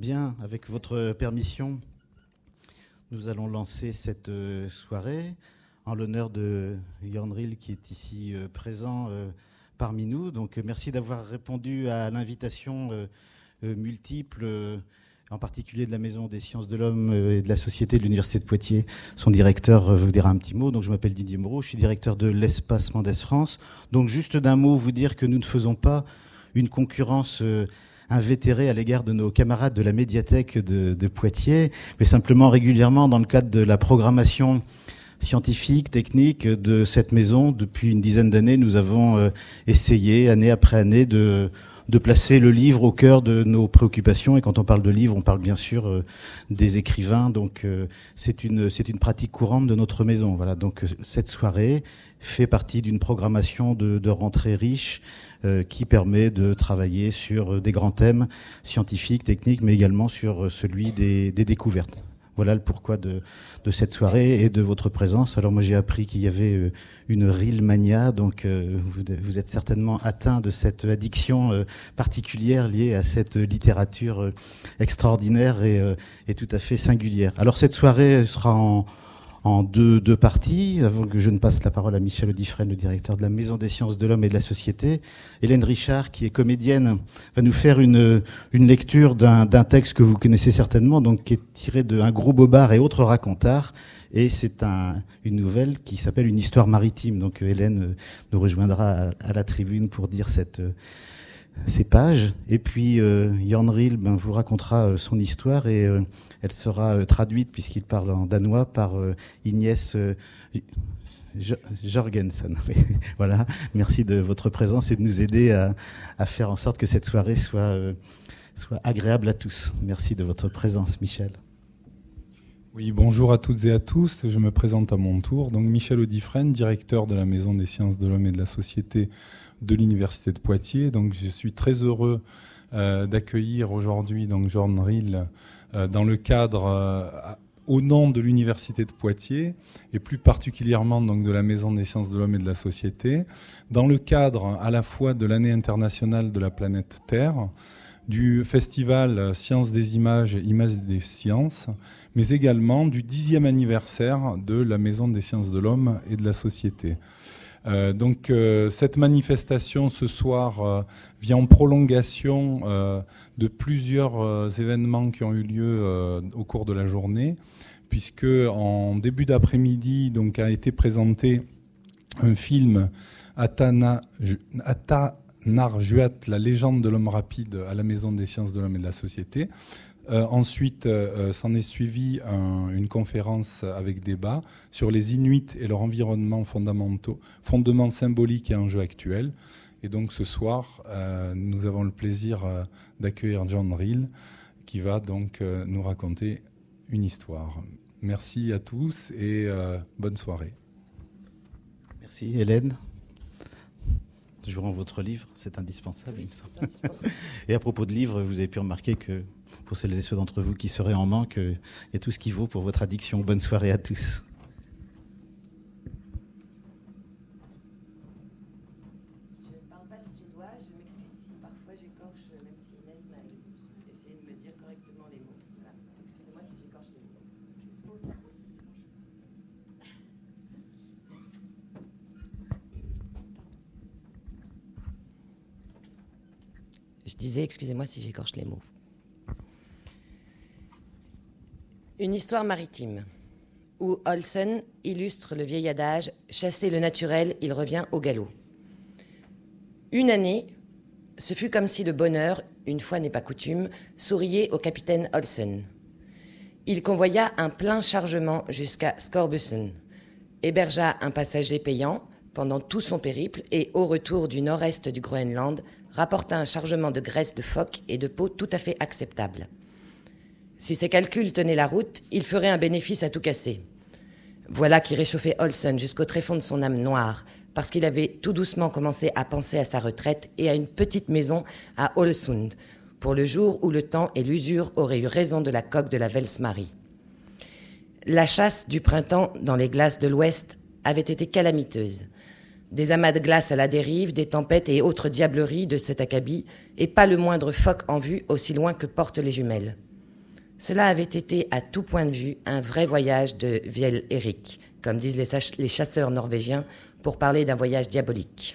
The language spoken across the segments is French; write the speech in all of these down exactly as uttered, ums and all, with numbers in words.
Bien, avec votre permission, nous allons lancer cette soirée en l'honneur de Jörn Riel qui est ici présent parmi nous. Donc merci d'avoir répondu à l'invitation multiple, en particulier de la Maison des Sciences de l'Homme et de la Société de l'Université de Poitiers. Son directeur vous dira un petit mot. Donc je m'appelle Didier Moreau, je suis directeur de l'Espace Mendès France. Donc juste d'un mot, vous dire que nous ne faisons pas une concurrence invétérée à l'égard de nos camarades de la médiathèque de, de Poitiers, mais simplement régulièrement dans le cadre de la programmation scientifique, technique de cette maison. Depuis une dizaine d'années, nous avons euh, essayé, année après année, de, de placer le livre au cœur de nos préoccupations. Et quand on parle de livre, on parle bien sûr euh, des écrivains. Donc euh, c'est une, c'est une pratique courante de notre maison. Voilà. Donc euh, cette soirée fait partie d'une programmation de, de rentrée riche euh, qui permet de travailler sur des grands thèmes scientifiques, techniques, mais également sur celui des, des découvertes. Voilà le pourquoi de, de cette soirée et de votre présence. Alors moi j'ai appris qu'il y avait une Riel mania, donc euh, vous, vous êtes certainement atteint de cette addiction euh, particulière liée à cette littérature euh, extraordinaire et, euh, et tout à fait singulière. Alors cette soirée sera en en deux, deux parties. Avant que je ne passe la parole à Michel Audifresne, le directeur de la Maison des Sciences de l'Homme et de la Société, Hélène Richard, qui est comédienne, va nous faire une, une lecture d'un, d'un texte que vous connaissez certainement, donc qui est tiré de Un gros bobard et autres racontards. Et c'est un, une nouvelle qui s'appelle Une histoire maritime. Donc Hélène nous rejoindra à, à la tribune pour dire cette, ces pages. Et puis euh, Jörn Riel ben, vous racontera euh, son histoire et euh, elle sera euh, traduite, puisqu'il parle en danois, par euh, Inès euh, Jorgensen. Voilà, merci de votre présence et de nous aider à, à faire en sorte que cette soirée soit, euh, soit agréable à tous. Merci de votre présence, Michel. Oui, bonjour à toutes et à tous. Je me présente à mon tour. Donc Michel Audifresne, directeur de la Maison des Sciences de l'Homme et de la Société de l'Université de Poitiers. Donc je suis très heureux euh, d'accueillir aujourd'hui donc Jörn Riel euh, dans le cadre euh, au nom de l'Université de Poitiers et plus particulièrement donc de la Maison des Sciences de l'Homme et de la Société, dans le cadre à la fois de l'année internationale de la planète Terre, du festival Sciences des images et Images des sciences, mais également du dixième anniversaire de la Maison des Sciences de l'Homme et de la Société. Euh, donc euh, cette manifestation ce soir euh, vient en prolongation euh, de plusieurs euh, événements qui ont eu lieu euh, au cours de la journée, puisque en début d'après-midi donc a été présenté un film Atana, Ata Narjuat, la légende de l'homme rapide à la Maison des Sciences de l'Homme et de la Société. Euh, ensuite, euh, s'en est suivi un, une conférence avec débat sur les Inuits et leur environnement fondamentaux, fondements symboliques et enjeux actuels. Et donc ce soir, euh, nous avons le plaisir euh, d'accueillir Jörn Riel, qui va donc euh, nous raconter une histoire. Merci à tous et euh, bonne soirée. Merci Hélène. Je rends votre livre, c'est indispensable, il me semble. Indispensable. Et à propos de livres, vous avez pu remarquer que pour celles et ceux d'entre vous qui seraient en manque, il y a tout ce qu'il vaut pour votre addiction. Bonne soirée à tous. Je ne parle pas le suédois, je m'excuse si parfois j'écorche, même si Inès m'a essayé de me dire correctement les mots. Voilà. Excusez-moi si j'écorche les mots. Je disais, excusez-moi si j'écorche les mots. Une histoire maritime, où Olsen illustre le vieil adage « Chasser le naturel, il revient au galop ». Une année, ce fut comme si le bonheur, une fois n'est pas coutume, souriait au capitaine Olsen. Il convoya un plein chargement jusqu'à Skorbussen, hébergea un passager payant pendant tout son périple et, au retour du nord-est du Groenland, rapporta un chargement de graisse de phoque et de peau tout à fait acceptable. Si ses calculs tenaient la route, il ferait un bénéfice à tout casser. Voilà qui réchauffait Olsen jusqu'au tréfonds de son âme noire, parce qu'il avait tout doucement commencé à penser à sa retraite et à une petite maison à Ålesund, pour le jour où le temps et l'usure auraient eu raison de la coque de la Velsmarie. La chasse du printemps dans les glaces de l'Ouest avait été calamiteuse. Des amas de glace à la dérive, des tempêtes et autres diableries de cet acabit, et pas le moindre phoque en vue aussi loin que portent les jumelles. Cela avait été, à tout point de vue, un vrai voyage de Viel Erik, comme disent les, ch- les chasseurs norvégiens, pour parler d'un voyage diabolique.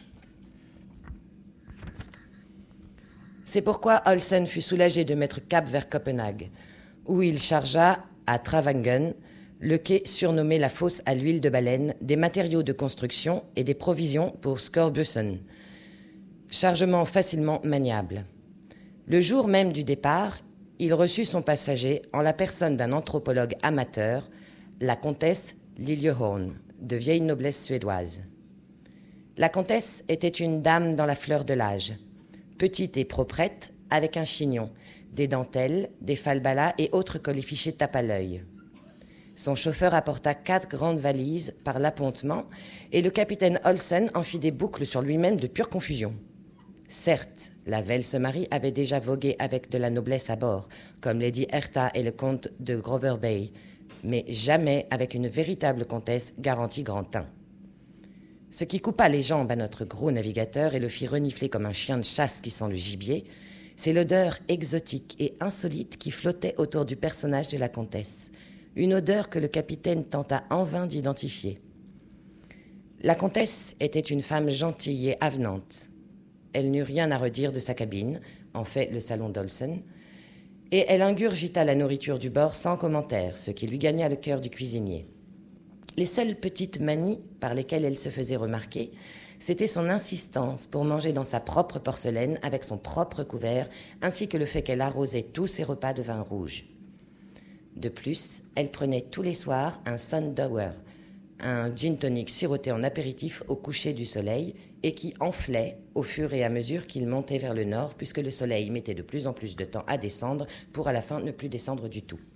C'est pourquoi Olsen fut soulagé de mettre cap vers Copenhague, où il chargea à Travangen, le quai surnommé la fosse à l'huile de baleine, des matériaux de construction et des provisions pour Skorbussen. Chargement facilement maniable. Le jour même du départ, il reçut son passager en la personne d'un anthropologue amateur, la comtesse Liljeholm, de vieille noblesse suédoise. La comtesse était une dame dans la fleur de l'âge, petite et proprette, avec un chignon, des dentelles, des falbalas et autres colifichets tape à l'œil. Son chauffeur apporta quatre grandes valises par l'appontement et le capitaine Olsen en fit des boucles sur lui-même de pure confusion. Certes, la Velse-Marie avait déjà vogué avec de la noblesse à bord, comme Lady Hertha et le comte de Grover Bay, mais jamais avec une véritable comtesse garantie grand teint. Ce qui coupa les jambes à notre gros navigateur et le fit renifler comme un chien de chasse qui sent le gibier, c'est l'odeur exotique et insolite qui flottait autour du personnage de la comtesse, une odeur que le capitaine tenta en vain d'identifier. La comtesse était une femme gentille et avenante. Elle n'eut rien à redire de sa cabine, en fait le salon d'Olsen, et elle ingurgita la nourriture du bord sans commentaire, ce qui lui gagna le cœur du cuisinier. Les seules petites manies par lesquelles elle se faisait remarquer, c'était son insistance pour manger dans sa propre porcelaine avec son propre couvert, ainsi que le fait qu'elle arrosait tous ses repas de vin rouge. De plus, elle prenait tous les soirs un Sundower, un gin tonic siroté en apéritif au coucher du soleil et qui enflait au fur et à mesure qu'il montait vers le nord, puisque le soleil mettait de plus en plus de temps à descendre pour à la fin ne plus descendre du tout.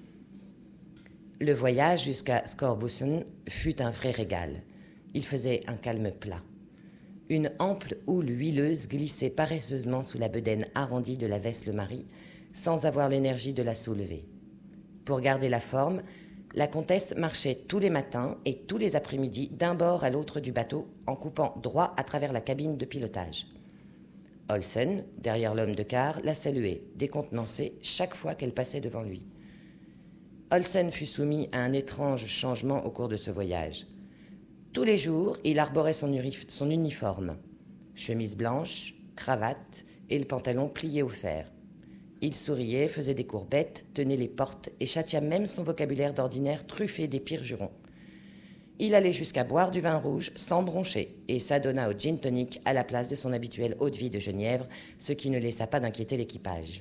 Le voyage jusqu'à Skorbussen fut un vrai régal. Il faisait un calme plat. Une ample houle huileuse glissait paresseusement sous la bedaine arrondie de la Vesse-le-Marie, sans avoir l'énergie de la soulever. Pour garder la forme, la comtesse marchait tous les matins et tous les après-midi d'un bord à l'autre du bateau en coupant droit à travers la cabine de pilotage. Olsen, derrière l'homme de quart, la saluait, décontenancé chaque fois qu'elle passait devant lui. Olsen fut soumis à un étrange changement au cours de ce voyage. Tous les jours, il arborait son, uri- son uniforme, chemise blanche, cravate et le pantalon plié au fer. Il souriait, faisait des courbettes, tenait les portes et châtia même son vocabulaire d'ordinaire truffé des pires jurons. Il allait jusqu'à boire du vin rouge sans broncher et s'adonna au gin tonic à la place de son habituelle eau-de-vie de genièvre, ce qui ne laissa pas d'inquiéter l'équipage.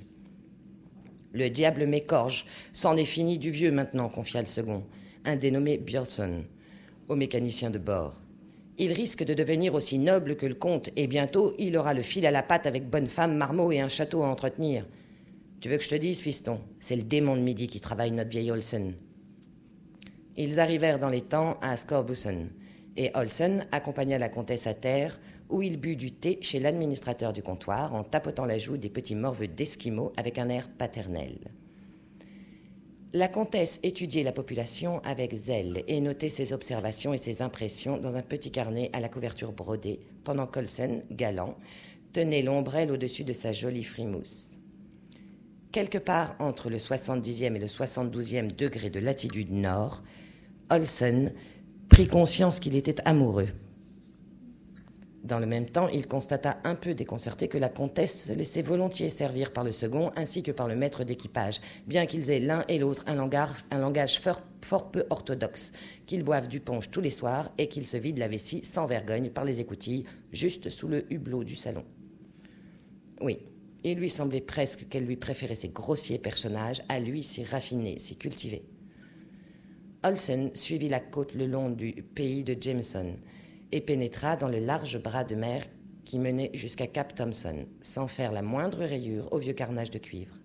« Le diable m'écorge, c'en est fini du vieux maintenant », confia le second, un dénommé Björnsson, au mécanicien de bord. « Il risque de devenir aussi noble que le comte et bientôt il aura le fil à la patte avec bonne femme, marmot et un château à entretenir. Tu veux que je te dise, fiston, c'est le démon de midi qui travaille notre vieil Olsen. » Ils arrivèrent dans les temps à Skorbussen, et Olsen accompagna la comtesse à terre, où il but du thé chez l'administrateur du comptoir en tapotant la joue des petits morveux d'Esquimaux avec un air paternel. La comtesse étudiait la population avec zèle et notait ses observations et ses impressions dans un petit carnet à la couverture brodée, pendant qu'Olsen, galant, tenait l'ombrelle au-dessus de sa jolie frimousse. Quelque part entre le soixante-dixième et le soixante-douzième degré de latitude nord, Olsen prit conscience qu'il était amoureux. Dans le même temps, il constata un peu déconcerté que la comtesse se laissait volontiers servir par le second ainsi que par le maître d'équipage, bien qu'ils aient l'un et l'autre un langage, un langage fort, fort peu orthodoxe, qu'ils boivent du punch tous les soirs et qu'ils se vident la vessie sans vergogne par les écoutilles, juste sous le hublot du salon. Oui, il lui semblait presque qu'elle lui préférait ces grossiers personnages à lui si raffinés, si cultivés. Olsen suivit la côte le long du pays de Jameson et pénétra dans le large bras de mer qui menait jusqu'à Cap Thompson, sans faire la moindre rayure au vieux carnage de cuivre.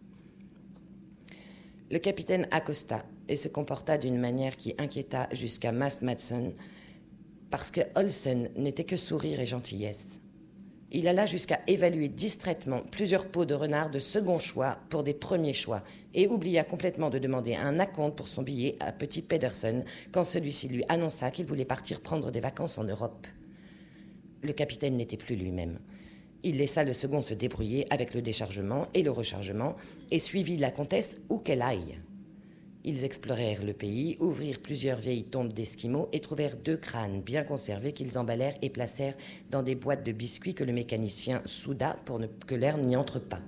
Le capitaine accosta et se comporta d'une manière qui inquiéta jusqu'à Mas Madsen, parce que Olsen n'était que sourire et gentillesse. Il alla jusqu'à évaluer distraitement plusieurs pots de renard de second choix pour des premiers choix et oublia complètement de demander un acompte pour son billet à petit Pedersen quand celui-ci lui annonça qu'il voulait partir prendre des vacances en Europe. Le capitaine n'était plus lui-même. Il laissa le second se débrouiller avec le déchargement et le rechargement et suivit la comtesse où qu'elle aille. Ils explorèrent le pays, ouvrirent plusieurs vieilles tombes d'esquimaux et trouvèrent deux crânes bien conservés qu'ils emballèrent et placèrent dans des boîtes de biscuits que le mécanicien souda pour ne, que l'air n'y entre pas.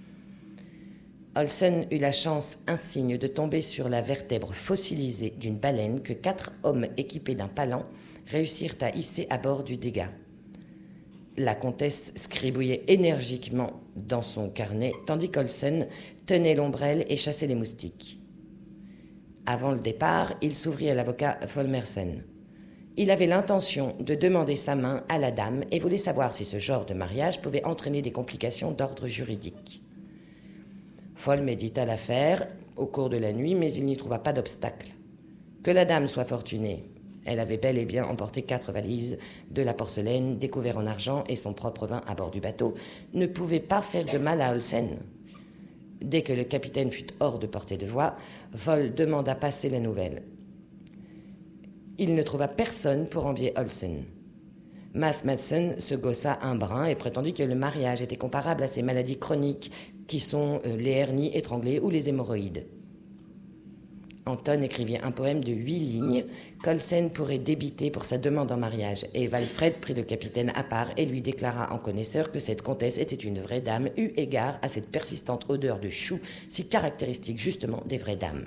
Olsen eut la chance insigne de tomber sur la vertèbre fossilisée d'une baleine que quatre hommes équipés d'un palan réussirent à hisser à bord du dégât. La comtesse scribouillait énergiquement dans son carnet, tandis qu'Olsen tenait l'ombrelle et chassait les moustiques. Avant le départ, il s'ouvrit à l'avocat Folmersen. Il avait l'intention de demander sa main à la dame et voulait savoir si ce genre de mariage pouvait entraîner des complications d'ordre juridique. Foll médita l'affaire au cours de la nuit, mais il n'y trouva pas d'obstacle. Que la dame soit fortunée. Elle avait bel et bien emporté quatre valises, de la porcelaine, des couverts en argent et son propre vin à bord du bateau, ne pouvait pas faire de mal à Olsen. Dès que le capitaine fut hors de portée de voix, Foll demanda passer la nouvelle. Il ne trouva personne pour envier Olsen. Mas Madsen se gossa un brin et prétendit que le mariage était comparable à ces maladies chroniques qui sont les hernies étranglées ou les hémorroïdes. Anton écrivit un poème de huit lignes qu'Olsen pourrait débiter pour sa demande en mariage, et Walfred prit le capitaine à part et lui déclara en connaisseur que cette comtesse était une vraie dame, eu égard à cette persistante odeur de chou, si caractéristique justement des vraies dames.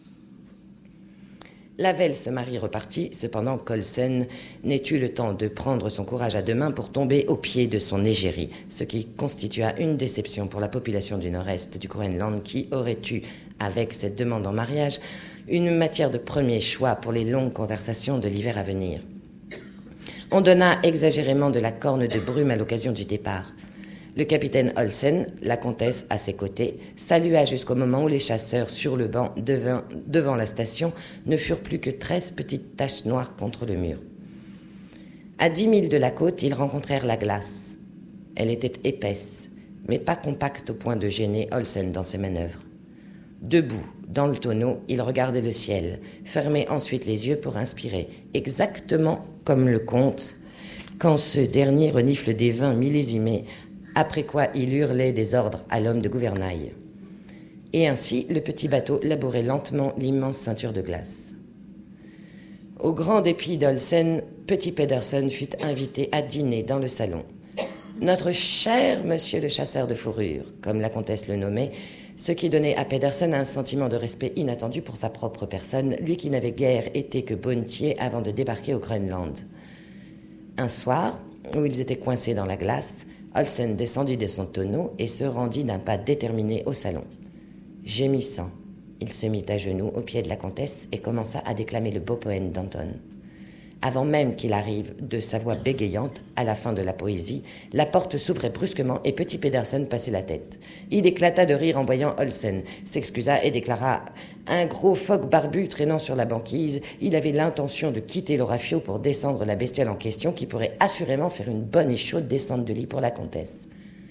La Velle se marie repartit, cependant qu'Olsen n'ait eu le temps de prendre son courage à deux mains pour tomber au pied de son égérie, ce qui constitua une déception pour la population du nord-est du Groenland qui aurait eu, avec cette demande en mariage, une matière de premier choix pour les longues conversations de l'hiver à venir. On donna exagérément de la corne de brume à l'occasion du départ. Le capitaine Olsen, la comtesse à ses côtés, salua jusqu'au moment où les chasseurs sur le banc devant, devant la station ne furent plus que treize petites taches noires contre le mur. À dix milles de la côte, ils rencontrèrent la glace. Elle était épaisse, mais pas compacte au point de gêner Olsen dans ses manœuvres. Debout, dans le tonneau, il regardait le ciel, fermait ensuite les yeux pour inspirer, exactement comme le comte, quand ce dernier renifle des vins millésimés, après quoi il hurlait des ordres à l'homme de gouvernail. Et ainsi, le petit bateau labourait lentement l'immense ceinture de glace. Au grand dépit d'Olsen, petit Pedersen fut invité à dîner dans le salon. Notre cher monsieur le chasseur de fourrure, comme la comtesse le nommait, ce qui donnait à Pedersen un sentiment de respect inattendu pour sa propre personne, lui qui n'avait guère été que bonnetier avant de débarquer au Groenland. Un soir, où ils étaient coincés dans la glace, Olsen descendit de son tonneau et se rendit d'un pas déterminé au salon. Gémissant, il se mit à genoux au pied de la comtesse et commença à déclamer le beau poème d'Anton. Avant même qu'il arrive de sa voix bégayante, à la fin de la poésie, la porte s'ouvrait brusquement et petit Pedersen passait la tête. Il éclata de rire en voyant Olsen, s'excusa et déclara « Un gros phoque barbu traînant sur la banquise, il avait l'intention de quitter l'Orafio pour descendre la bestiale en question qui pourrait assurément faire une bonne et chaude descente de lit pour la comtesse. »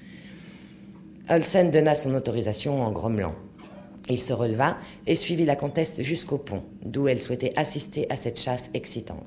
Olsen donna son autorisation en grommelant. Il se releva et suivit la comtesse jusqu'au pont, d'où elle souhaitait assister à cette chasse excitante.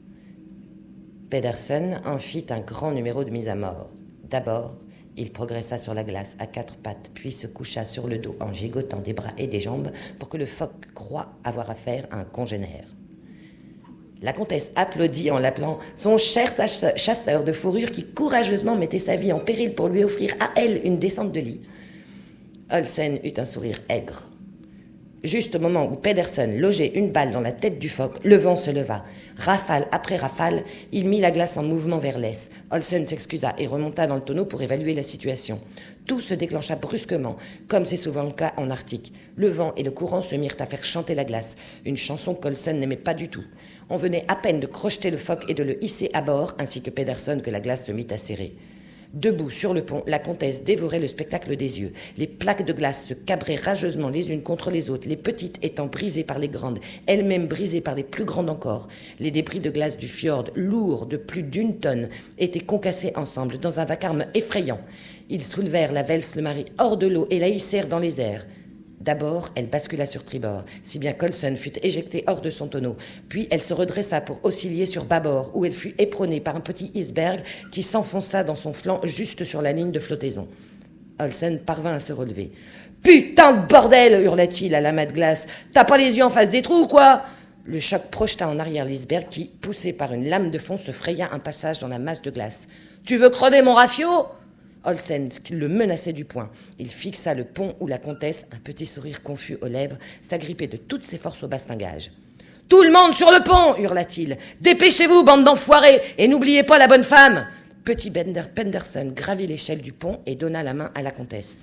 Pedersen en fit un grand numéro de mise à mort. D'abord, il progressa sur la glace à quatre pattes, puis se coucha sur le dos en gigotant des bras et des jambes pour que le phoque croie avoir affaire à un congénère. La comtesse applaudit en l'appelant son cher chasseur de fourrure qui courageusement mettait sa vie en péril pour lui offrir à elle une descente de lit. Olsen eut un sourire aigre. Juste au moment où Pedersen logeait une balle dans la tête du phoque, le vent se leva. Rafale après rafale, il mit la glace en mouvement vers l'est. Olsen s'excusa et remonta dans le tonneau pour évaluer la situation. Tout se déclencha brusquement, comme c'est souvent le cas en Arctique. Le vent et le courant se mirent à faire chanter la glace, une chanson qu'Olsen n'aimait pas du tout. On venait à peine de crocheter le phoque et de le hisser à bord, ainsi que Pedersen, que la glace se mit à serrer. Debout sur le pont, la comtesse dévorait le spectacle des yeux. Les plaques de glace se cabraient rageusement les unes contre les autres, les petites étant brisées par les grandes, elles-mêmes brisées par les plus grandes encore. Les débris de glace du fjord, lourds de plus d'une tonne, étaient concassés ensemble dans un vacarme effrayant. Ils soulevèrent la Velse le Mari hors de l'eau et la hissèrent dans les airs. D'abord, elle bascula sur tribord, si bien qu'Olsen fut éjectée hors de son tonneau. Puis elle se redressa pour osciller sur bâbord, où elle fut éperonnée par un petit iceberg qui s'enfonça dans son flanc juste sur la ligne de flottaison. Olsen parvint à se relever. « Putain de bordel !» hurla-t-il à l'amas de glace. « T'as pas les yeux en face des trous ou quoi ?» Le choc projeta en arrière l'iceberg qui, poussé par une lame de fond, se fraya un passage dans la masse de glace. « Tu veux crever mon rafio ?» Olsen le menaçait du poing. Il fixa le pont où la comtesse, un petit sourire confus aux lèvres, s'agrippait de toutes ses forces au bastingage. « Tout le monde sur le pont !» hurla-t-il. « Dépêchez-vous, bande d'enfoirés, et n'oubliez pas la bonne femme !» Petit Bender Penderson gravit l'échelle du pont et donna la main à la comtesse.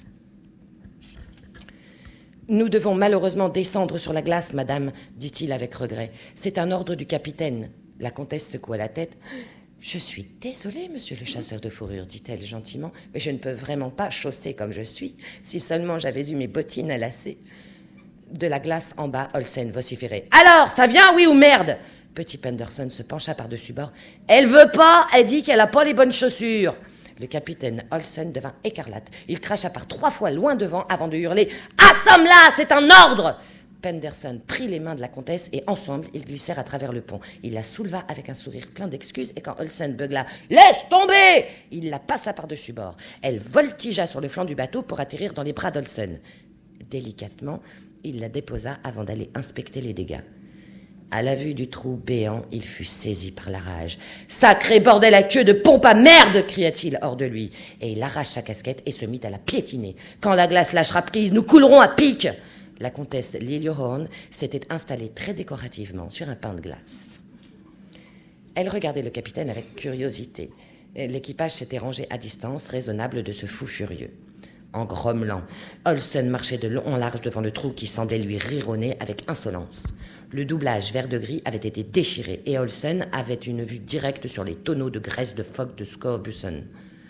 « Nous devons malheureusement descendre sur la glace, madame, dit-il avec regret. C'est un ordre du capitaine. » La comtesse secoua la tête. « Je suis désolée, monsieur le chasseur de fourrure, dit-elle gentiment, mais je ne peux vraiment pas chausser comme je suis. Si seulement j'avais eu mes bottines à lacets. » De la glace en bas, Olsen vociférait. « Alors, ça vient, oui ou merde ?» Petit Penderson se pencha par-dessus bord. « Elle veut pas, elle dit qu'elle a pas les bonnes chaussures. » Le capitaine Olsen devint écarlate. Il cracha par trois fois loin devant avant de hurler « Assomme-la, c'est un ordre !» Penderson prit les mains de la comtesse et ensemble, ils glissèrent à travers le pont. Il la souleva avec un sourire plein d'excuses et quand Olsen beugla « Laisse tomber !» il la passa par-dessus bord. Elle voltigea sur le flanc du bateau pour atterrir dans les bras d'Olsen. Délicatement, il la déposa avant d'aller inspecter les dégâts. À la vue du trou béant, il fut saisi par la rage. « Sacré bordel à queue de pompe à merde !» cria-t-il hors de lui. Et il arrache sa casquette et se mit à la piétiner. « Quand la glace lâchera prise, nous coulerons à pic !» La comtesse Liljohorn s'était installée très décorativement sur un pain de glace. Elle regardait le capitaine avec curiosité. L'équipage s'était rangé à distance raisonnable de ce fou furieux. En grommelant, Olsen marchait de long en large devant le trou qui semblait lui rironner avec insolence. Le doublage vert de gris avait été déchiré et Olsen avait une vue directe sur les tonneaux de graisse de phoque de Scorebussen.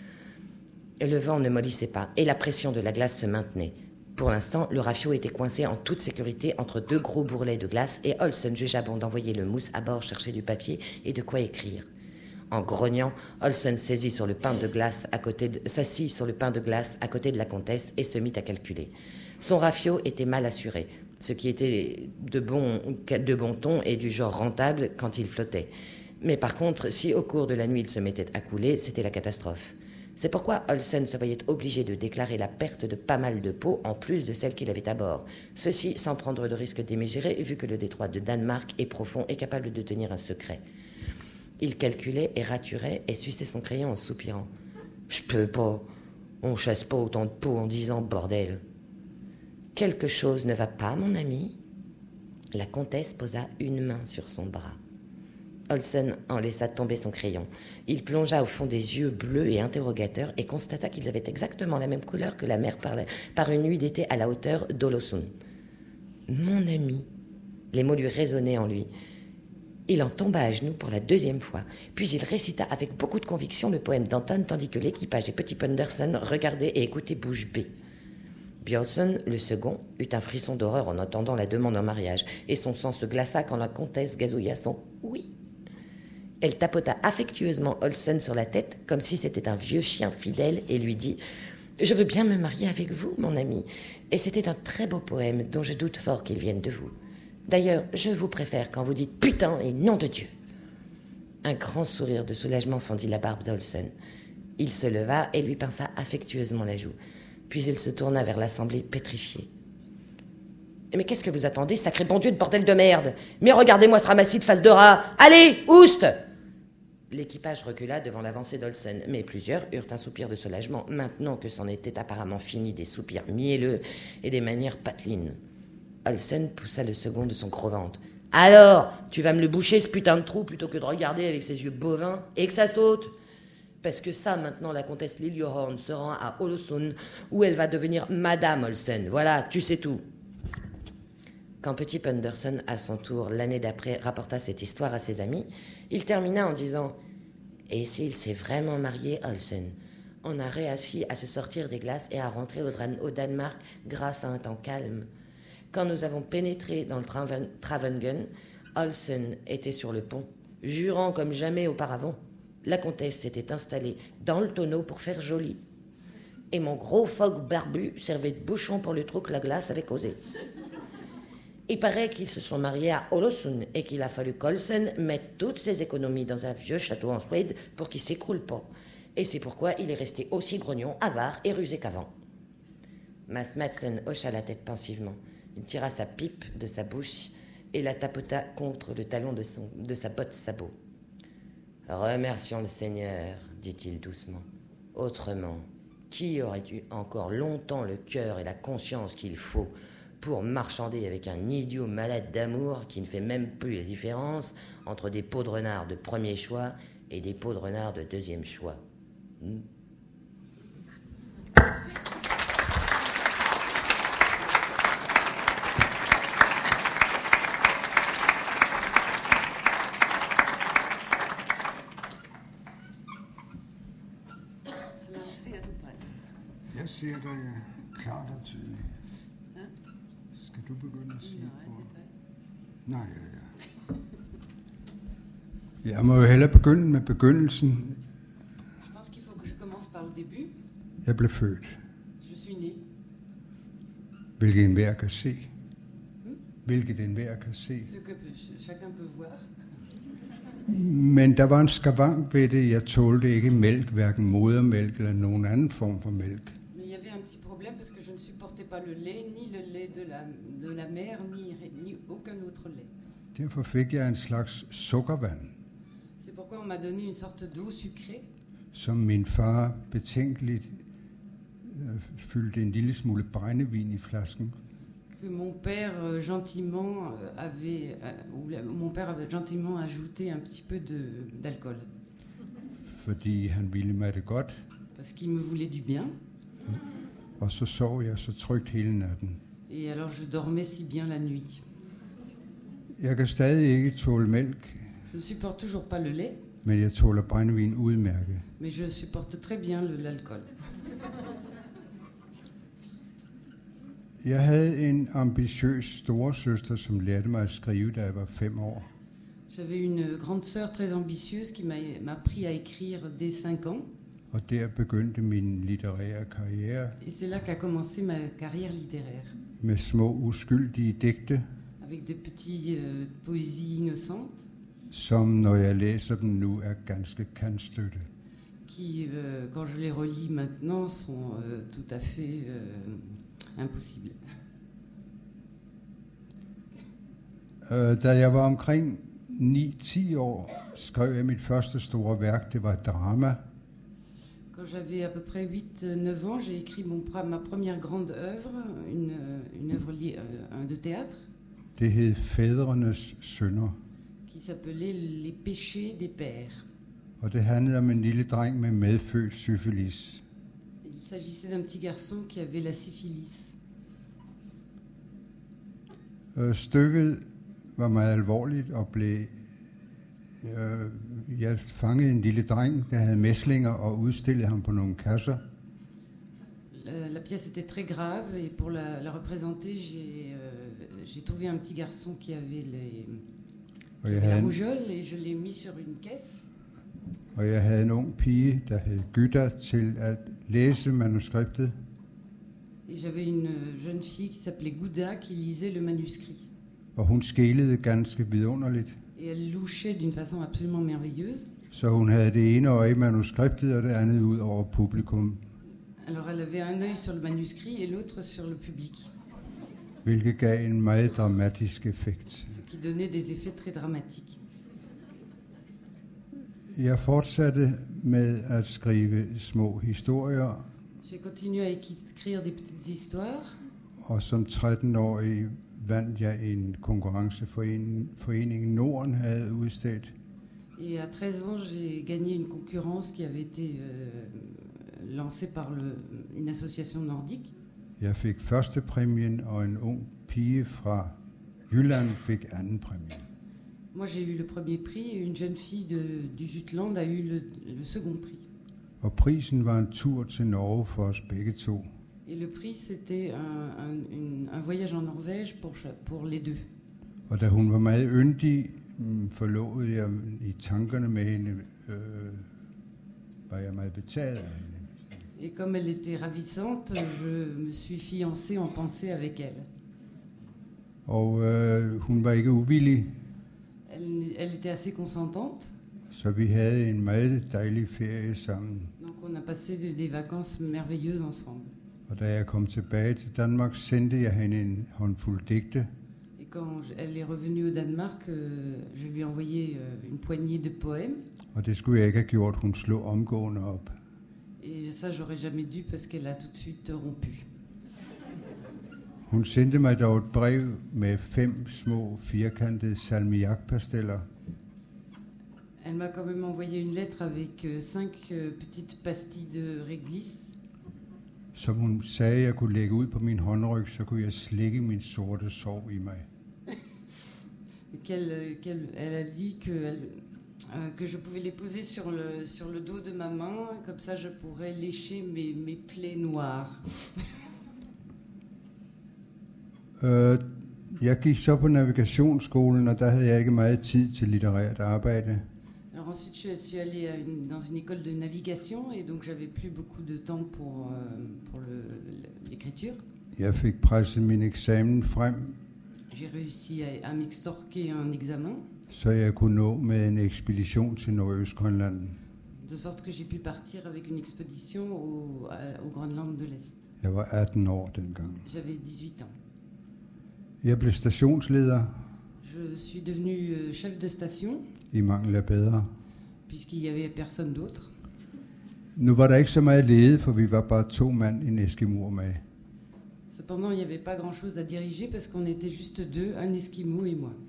Le vent ne mollissait pas et la pression de la glace se maintenait. Pour l'instant, le rafio était coincé en toute sécurité entre deux gros bourrelets de glace et Olsen jugea bon d'envoyer le mousse à bord chercher du papier et de quoi écrire. En grognant, Olsen saisit sur le pain de glace à côté de, s'assit sur le pain de glace à côté de la comtesse et se mit à calculer. Son rafio était mal assuré, ce qui était de bon, de bon ton et du genre rentable quand il flottait. Mais par contre, si au cours de la nuit il se mettait à couler, c'était la catastrophe. C'est pourquoi Olsen se voyait obligé de déclarer la perte de pas mal de peaux en plus de celle qu'il avait à bord. Ceci sans prendre de risques démesurés vu que le détroit de Danemark est profond et capable de tenir un secret. Il calculait et raturait et suçait son crayon en soupirant. « Je peux pas. On chasse pas autant de peaux en dix ans, bordel. » « Quelque chose ne va pas, mon ami ?» La comtesse posa une main sur son bras. Olsen en laissa tomber son crayon. Il plongea au fond des yeux bleus et interrogateurs et constata qu'ils avaient exactement la même couleur que la mer par, la, par une nuit d'été à la hauteur d'Olosund. « Mon ami !» Les mots lui résonnaient en lui. Il en tomba à genoux pour la deuxième fois, puis il récita avec beaucoup de conviction le poème d'Anton tandis que l'équipage et Petit Penderson regardaient et écoutaient bouche bée. Björnsson, le second, eut un frisson d'horreur en entendant la demande en mariage, et son sang se glaça quand la comtesse gazouilla son « oui ». Elle tapota affectueusement Olsen sur la tête, comme si c'était un vieux chien fidèle, et lui dit « Je veux bien me marier avec vous, mon ami, et c'était un très beau poème dont je doute fort qu'il vienne de vous. D'ailleurs, je vous préfère quand vous dites « putain » et « nom de Dieu ». Un grand sourire de soulagement fendit la barbe d'Olsen. Il se leva et lui pinça affectueusement la joue. Puis il se tourna vers l'assemblée pétrifiée. « Mais qu'est-ce que vous attendez, sacré bon Dieu de bordel de merde? Mais regardez-moi ce ramassis de face de rat! Allez, ouste !» L'équipage recula devant l'avancée d'Olsen, mais plusieurs eurent un soupir de soulagement, maintenant que c'en était apparemment fini des soupirs mielleux et des manières patelines. Olsen poussa le second de son gros ventre. « Alors, tu vas me le boucher, ce putain de trou, plutôt que de regarder avec ses yeux bovins, et que ça saute !» Parce que ça, maintenant, la comtesse Liljohorn se rend à Olosund, où elle va devenir Madame Olsen. Voilà, tu sais tout. Quand Petit Penderson, à son tour, l'année d'après, rapporta cette histoire à ses amis, il termina en disant « Et s'il s'est vraiment marié, Olsen, on a réussi à se sortir des glaces et à rentrer au, Dran- au Danemark grâce à un temps calme. Quand nous avons pénétré dans le Traven- Travungen, Olsen était sur le pont, jurant comme jamais auparavant. La comtesse s'était installée dans le tonneau pour faire joli. Et mon gros phoque barbu servait de bouchon pour le trou que la glace avait causé. Il paraît qu'ils se sont mariés à Ålesund et qu'il a fallu qu'Olsen mette toutes ses économies dans un vieux château en Suède pour qu'il s'écroule pas. Et c'est pourquoi il est resté aussi grognon, avare et rusé qu'avant. Mas Madsen hocha la tête pensivement. Il tira sa pipe de sa bouche et la tapota contre le talon de, son, de sa botte sabot. « Remercions le Seigneur, dit-il doucement. Autrement, qui aurait eu encore longtemps le cœur et la conscience qu'il faut pour marchander avec un idiot malade d'amour qui ne fait même plus la différence entre des peaux de renard de premier choix et des peaux de renard de deuxième choix. Hmm. Jeg ser dig klart og tydeligt. Skal du begynde at sige på? Nej, ja, ja. Jeg må jo hellere begynde med begyndelsen. Je pense qu'il faut que je commence par le début. Jeg blev født. Je suis né. Hvilket enhver kan se. Hvilket enhver kan se. Ce que chacun peut voir. Men der var en skavank ved det. Jeg tålte ikke mælk, hverken modermælk eller nogen anden form for mælk. Mais il y avait un petit problème parce que je ne supportais pas le lait, ni le lait de la, de la mère, ni, ni aucun autre lait. Derfor fik jeg en slags sukkervand. C'est pourquoi on m'a donné une sorte d'eau sucrée. Som min far betænkeligt øh, fyldte en lille smule brændevin i flasken. Que mon père euh, gentiment euh, avait, euh, ou la, mon père avait gentiment ajouté un petit peu de, d'alcool. Fordi han ville mig det godt. Parce qu'il me voulait du bien. Og så sov jeg så trygt hele natten. Et alors je dormais si bien la nuit. Jeg kan stadig ikke tåle mælk. Je ne supporte toujours pas le lait. Men jeg tåler brændevin udmærket. Mais je supporte très bien le, l'alcool. Jeg havde en ambitiøs storesøster, som lærte mig at skrive, da jeg var fem år. J'avais une grande sœur très ambitieuse qui m'a, m'a appris à écrire dès cinq ans. Og der begyndte min litterære karriere. Et c'est là qu'a commencé ma carrière littéraire. Med små uskyldige digte. Avec de petites euh, poésies innocentes. Som når jeg læser dem nu er ganske kantstøtte. Qui, euh, quand je les relis maintenant, sont euh, tout à fait euh, impossibles. Uh, da jeg var omkring ni ti år, skrev jeg mit første store værk. Det var et drama. Quand j'avais à peu près huit neuf ans, j'ai écrit mon, ma première grande œuvre, une, une œuvre liée, euh, de théâtre. Det hed Fædrenes synder. Qui s'appelait Les péchés des pères. Og det handlede om en lille dreng med medfødt syfilis. Il s'agissait d'un petit garçon qui avait la syphilis. Uh, stykket var meget alvorligt og blev... Uh, jeg fangede en lille dreng, der havde mæslinger og udstillede ham på nogle kasser. La, la pièce était très grave et pour la, la représenter, j'ai, euh, j'ai trouvé un petit garçon qui avait, les, qui avait la rougeole et je l'ai mis sur une caisse. Og jeg havde en ung pige, der hed Gytter, til at læse manuskriptet. Et j'avais une jeune fille qui s'appelait Gouda qui lisait le manuscrit. Og hun skælede ganske vidunderligt. Et elle louchait d'une façon absolument merveilleuse. Så hun havde det ene øje i manuskriptet, og det andet ud over publikum. Alors elle avait un œil sur le manuscrit et l'autre sur le public. Hvilket gav en meget dramatisk effekt. Ce qui donnait des effets très dramatiques. Jeg fortsatte med at skrive små historier. J'ai continué à écrire des petites histoires. Og som tretten-årig vandt jeg en konkurrence, Foreningen Norden havde udstedt. Et à treize ans, j'ai gagné une concurrence qui avait été euh, lancée par le, une association nordique. Jeg fik første præmien, og en ung pige fra Jylland fik anden præmien. Moi, j'ai eu le premier prix, et une jeune fille de, du Jutland a eu le, le second prix. Og prisen var en tur til Norge for os begge to. Et le prix, c'était un, un, une, un voyage en Norvège pour, pour les deux. Og da hun var meget yndig, forlovede jeg i tankerne med hende, øh, var jeg meget betaget af hende. Et comme elle était ravissante, je me suis fiancée en pensée avec elle. Og øh, hun var ikke uvillig, Elle, elle était assez consentante, så vi havde en meget dejlig ferie sammen. donc on a passé des, des vacances merveilleuses ensemble. Og da jeg kom tilbage til Danmark, sendte jeg hende en håndfuld digte. Et quand je- elle est revenue au Danemark, euh, je lui ai envoyé euh, une poignée de poèmes. Og det skulle jeg ikke have gjort, hun slog omgående op. Et ça, j'aurais jamais dû parce qu'elle a tout de suite rompu. Hun sendte mig dog et brev med fem små firkantede salmiakpasteller. Elle m'a quand même envoyé une lettre avec euh, cinq euh, petites pastilles de réglisse. Som hun sagde, jeg kunne lægge ud på min håndryg, så kunne jeg slikke min sorte sorg i mig. Qu'elle, euh, qu'elle- elle a dit que, elle, euh, que je pouvais les poser sur le, sur le dos de ma main, comme ça je pourrais lécher mes, mes plaies noires. Øh, jeg gik så på navigationsskolen, og der havde jeg ikke meget tid til litterært arbejde. Alors ensuite, je suis allée à une- dans une école de navigation et donc j'avais plus beaucoup de temps pour, euh, pour le, l'écriture. Jeg fik presset min eksamen frem, J'ai réussi à, à m'extorquer un examen, så jeg kunne nå med en ekspedition til Nordøstgrønland. de sorte que j'ai pu partir avec une expédition au, à- au Groenland de l'Est. Jeg var atten år dengang. J'avais dix-huit ans. Jeg blev stationsleder Je suis devenu euh, chef de station, i mangel af bedre. puisqu'il y avait personne d'autre. Nu var der ikke så meget lede, for vi var bare to mand, en eskimor med. Cependant, il n'y avait pas grand-chose à diriger parce qu'on était juste deux, un Esquimau et moi.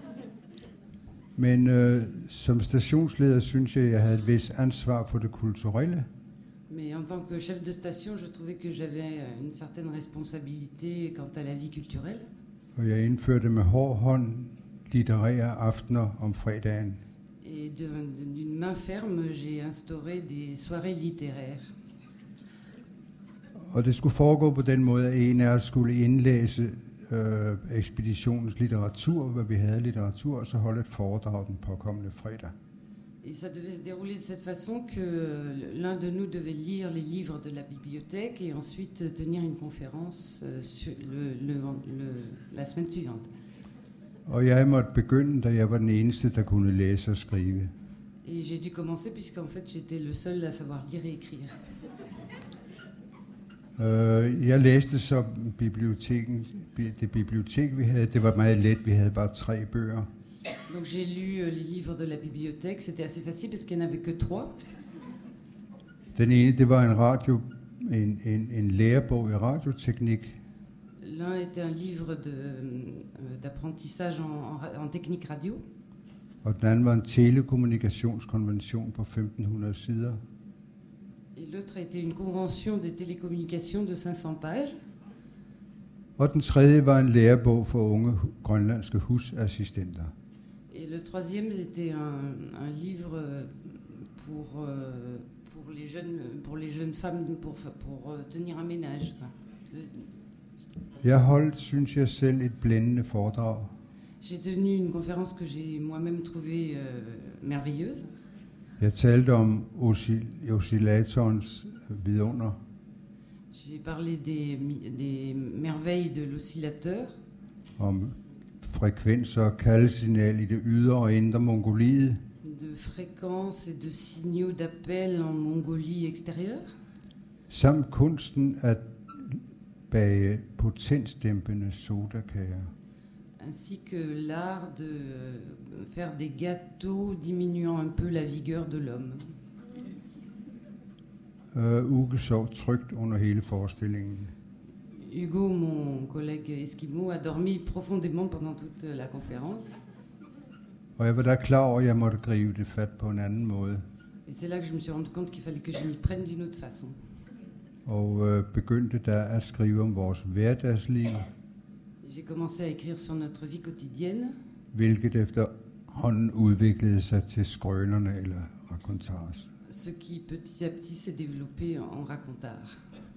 Men øh, som stationsleder synes jeg, jeg havde et vis ansvar for det kulturelle. Mais en tant que chef de station, je trouvais que j'avais euh, une certaine responsabilité quant à la vie culturelle. Og jeg indførte med hård hånd litterære aftener om fredagen. Et de- de- d'une main ferme, j'ai instauré des soirées littéraires. Og det skulle foregå på den måde, at en af os skulle indlæse øh, ekspeditionens litteratur, hvad vi havde litteratur, og så holde et foredrag den påkommende fredag. Et ça devait se dérouler de cette façon que euh, l'un de nous devait lire les livres de la bibliothèque et ensuite euh, tenir une conférence euh, sur le, le, le, la semaine suivante. Og jeg måtte begynde, da jeg var den eneste, der kunne læse og skrive. Et j'ai dû commencer puisqu'en fait j'étais le seul à savoir lire et écrire. Øh, jeg læste så biblioteken, bi- det bibliotek, vi havde. Det var meget let, vi havde bare tre bøger. Donc j'ai lu euh, les livres de la bibliothèque, c'était assez facile parce qu'il n'y en avait que trois. Den ene, det var en radio, en, en, en lærebog i radioteknik. L'un était un livre de, euh, d'apprentissage en, en, ra- en technique radio, Og den anden var en telekommunikationskonvention på femten hundrede sider. et l'autre était une convention des télécommunications de cinq cents pages. Og den tredje var en lærebog for unge hu- grønlandske husassistenter. Et le troisième était un, un livre euh, pour, euh, pour, les jeunes, pour les jeunes femmes pour, fa- pour euh, tenir un ménage. Enfin, euh, Jeg holdt, synes jeg selv, et blændende foredrag. J'ai tenu une conférence que j'ai moi-même trouvée euh, merveilleuse. Jeg talte om oscill- oscillatorens vidunder, J'ai parlé des, mi- des merveilles de l'oscillateur, om frekvenser og kaldesignal i det ydre og indre Mongoliet, de fréquences et de signaux d'appel en Mongolie extérieure, samt kunsten at bage potensdæmpende sodakager. ainsi que l'art de euh, faire des gâteaux diminuant un peu la vigueur de l'homme. Uh, Uke sov trygt under hele forestillingen. Hugo, mon collègue esquimau, a dormi profondément pendant toute la conférence. Og jeg var da klar over, at jeg måtte gribe det fat på en anden måde. Et c'est là que je me suis rendu compte qu'il fallait que je m'y prenne d'une autre façon. Og uh, begyndte da at skrive om vores hverdagsliv, J'ai commencé à écrire sur notre vie quotidienne, hvilket efterhånden udviklede sig til skrønerne eller racontars. ce qui petit à petit s'est développé en racontard.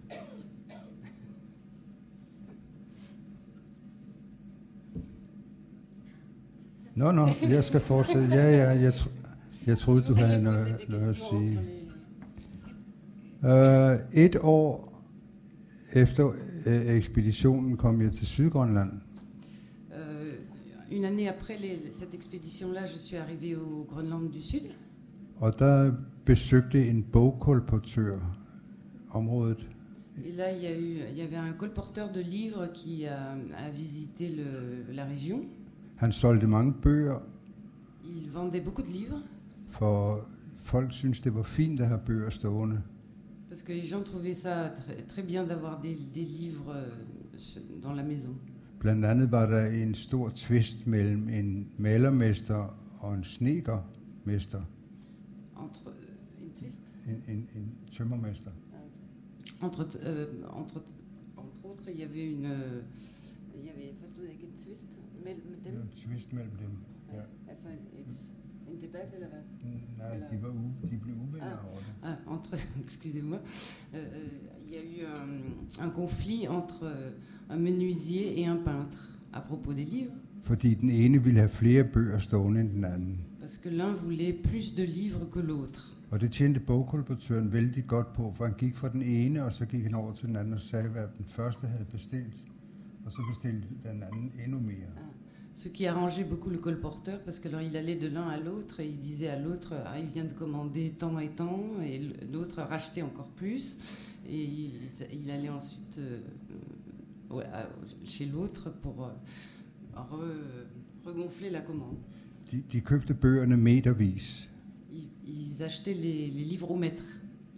Nå, nå, jeg skal fortsætte. Ja, ja, jeg, tro, jeg troede, du havde noget, noget at sige. Uh, et år efter uh, ekspeditionen kom jeg til Sydgrønland. Euh, une année après les, cette expédition-là, je suis arrivé au Groenland du Sud. Og der besøgte en bogkolportør området. Et là, il y, a eu, il y avait un colporteur de livres qui a, a visité le, la région. Han solgte mange bøger, Il vendait beaucoup de livres for folk synes det var fint at have bøger stående. parce que les gens trouvaient ça très, très bien d'avoir des, des livres euh, dans la maison. Blandt andet var der en stor tvist mellem en malermester og en snedkermester, Entre, euh, une twist en, en, en tømmermester. entre, øh, entre, entre autres, il y avait une, øh, il y avait forstået ikke en twist mellem dem. En tvist mellem dem. Ja. Altså et, en debat eller hvad? Nej, de, var u, de blev uvenner Ah. over det. Ah, entre, excusez-moi, euh, il y a eu un, un conflit entre euh, un menuisier et un peintre à propos des livres, Fordi den ene ville have flere bøger stående end den anden. parce que l'un voulait plus de livres que l'autre. Og det tjente bogkolportøren vældig godt på, for han gik fra den ene, og så gik han over til den anden og sagde, hvad den første havde bestilt. Og så bestilte den anden endnu mere. Ce qui arrangeait beaucoup le colporteur, parce que alors il allait de l'un à l'autre et il disait à l'autre, ah, il vient de commander tant et tant, et l'autre rachetait encore plus, et il, il allait ensuite euh, ouais, à- chez l'autre pour euh, re, regonfler la commande. De, de købte bøgerne metervis. Ils, ils achetaient les, les livres au mètre.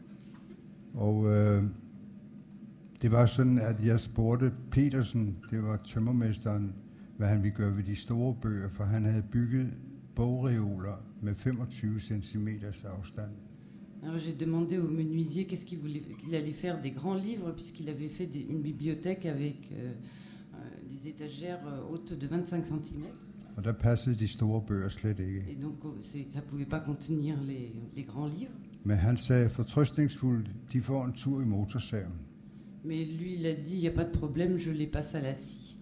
Og øh, det var sådan, at jeg spurgte Petersen, det var tømmermesteren, hvad han ville gøre ved de store bøger, for han havde bygget bogreoler med femogtyve centimeters afstand. Alors j'ai demandé au menuisier qu'est-ce qu'il voulait, qu'il allait faire des grands livres, puisqu'il avait fait des- une bibliothèque avec euh, euh, des étagères euh, hautes de vingt-cinq centimètres. Og der passede de store bøger slet ikke. Et donc oh, c'est- ça ne pouvait pas contenir les, les grands livres. Men han sagde fortrøstningsfuldt, de får en tur i motorsaven. Mais lui, il a dit, il n'y a pas de problème, je les passe à la scie.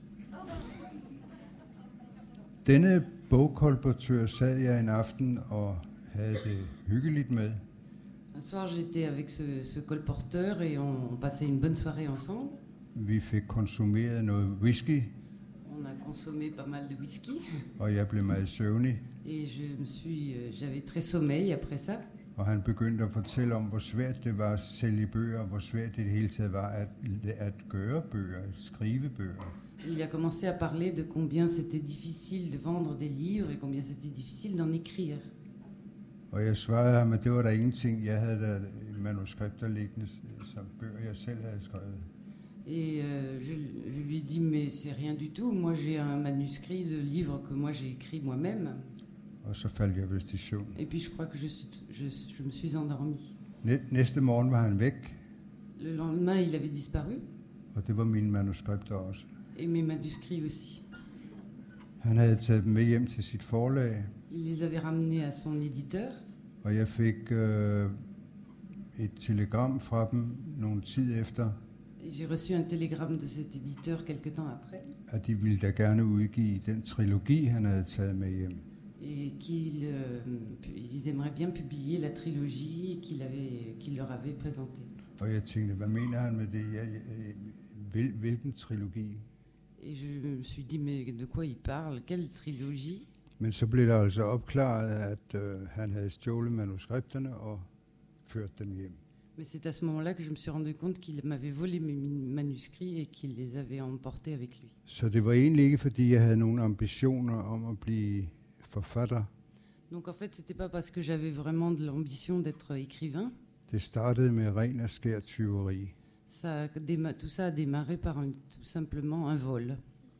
Denne bogkolportør sad jeg en aften og havde det hyggeligt med. Un soir, j'étais avec ce, ce colporteur et on, on passait une bonne soirée ensemble. Vi fik konsumeret noget whisky, On a consommé pas mal de whisky og jeg blev meget søvnig. et je me suis, euh, j'avais très sommeil après ça. Og han begyndte at fortælle om, hvor svært det var at sælge bøger, og hvor svært det i det hele taget var at, at gøre bøger, at skrive bøger. Il a commencé à parler de combien c'était difficile de vendre des livres et combien c'était difficile d'en écrire. Og jeg svarede ham, at det var der ingenting. Jeg havde der manuskripter liggende som bøger, jeg selv havde skrevet. Et euh, je, je lui ai dit, mais c'est rien du tout. Moi, j'ai un manuscrit de livres que moi j'ai écrit moi-même. Og så faldt jeg vist i søvn. Et puis je crois que je, suis, je, je me suis endormi. Næ- Næste morgen var han væk, Le lendemain, il avait disparu, og det var mine manuskripter også. et mes manuscrits aussi. Han havde taget dem med hjem til sit forlag, Il les avait ramenés à son éditeur, og jeg fik øh, et telegram fra dem nogle tid efter, et j'ai reçu un télégramme de cet éditeur quelque temps après, at de ville da gerne udgive den trilogi, han havde taget med hjem. et qu'ils euh, pu- ils aimeraient bien publier la trilogie qu'il avait, qu'il leur avait présentée. Og jeg tænkte, hvad mener han med det? Jeg, jeg, hvil, hvilken trilogi? Et je me suis dit, mais de quoi il parle? Quelle trilogie? Men så blev der altså opklaret, at øh, han havde stjålet manuskripterne og ført dem hjem. Mais c'est à ce moment-là que je me suis rendu compte qu'il m'avait volé mes min- manuscrits et qu'il les avait emportés avec lui. Så det var egentlig ikke, fordi jeg havde nogle ambitioner om at blive forfatter. Donc en fait, c'était pas parce que j'avais vraiment de l'ambition d'être écrivain. Det startede med ren og skær tyveri. Ça a déma- tout ça a démarré par un- tout simplement un vol.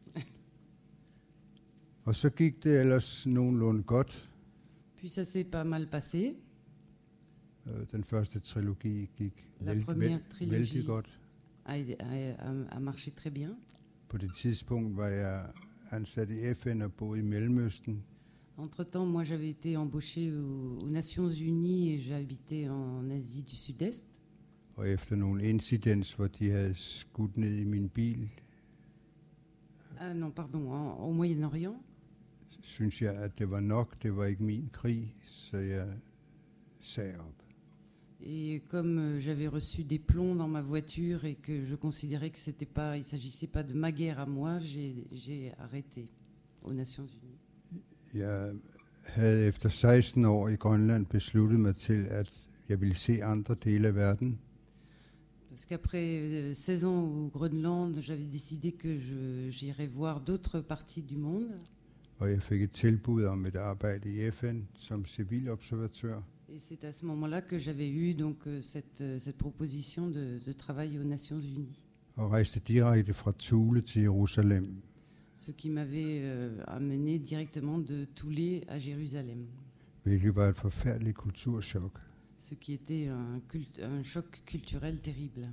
Og så gik det ellers nogenlunde godt. Puis ça s'est pas mal passé. Øh, Den første trilogi gik La vældig, première vældig, trilogie. vældig godt. A, a- a- a marché très bien. På det tidspunkt var jeg ansat i F N og boede i Mellemøsten. Entre-temps, moi, j'avais été embauché aux, aux Nations Unies et j'habitais en Asie du Sud-Est. Og efter nogle incidents, hvor de havde skudt ned i min bil, Ah non, pardon, en- au Moyen-Orient. synes jeg, at det var nok. Det var ikke min krig, så jeg sagde op. Et comme euh, j'avais reçu des plombs dans ma voiture et que je considérais que c'était pas, il s'agissait pas de ma guerre à moi, j'ai, j'ai arrêté aux Nations Unies. Jeg havde efter seksten år i Grønland besluttet mig til, at jeg ville se andre dele af verden. Parce qu'après euh, seize ans au Groenland, j'avais décidé que je, j'irais voir d'autres parties du monde. Og jeg fik et tilbud om et arbejde i F N som civilobservatør. Et c'est à ce moment-là que j'avais eu donc euh, cette, euh, cette proposition de, de travail aux Nations Unies. Og rejste direkte fra Thule til Jerusalem. Ce qui m'avait euh, amené directement de Thule à Jérusalem. Hvilket var et forfærdeligt kulturschok. Ce qui était un, cult, un choc culturel terrible.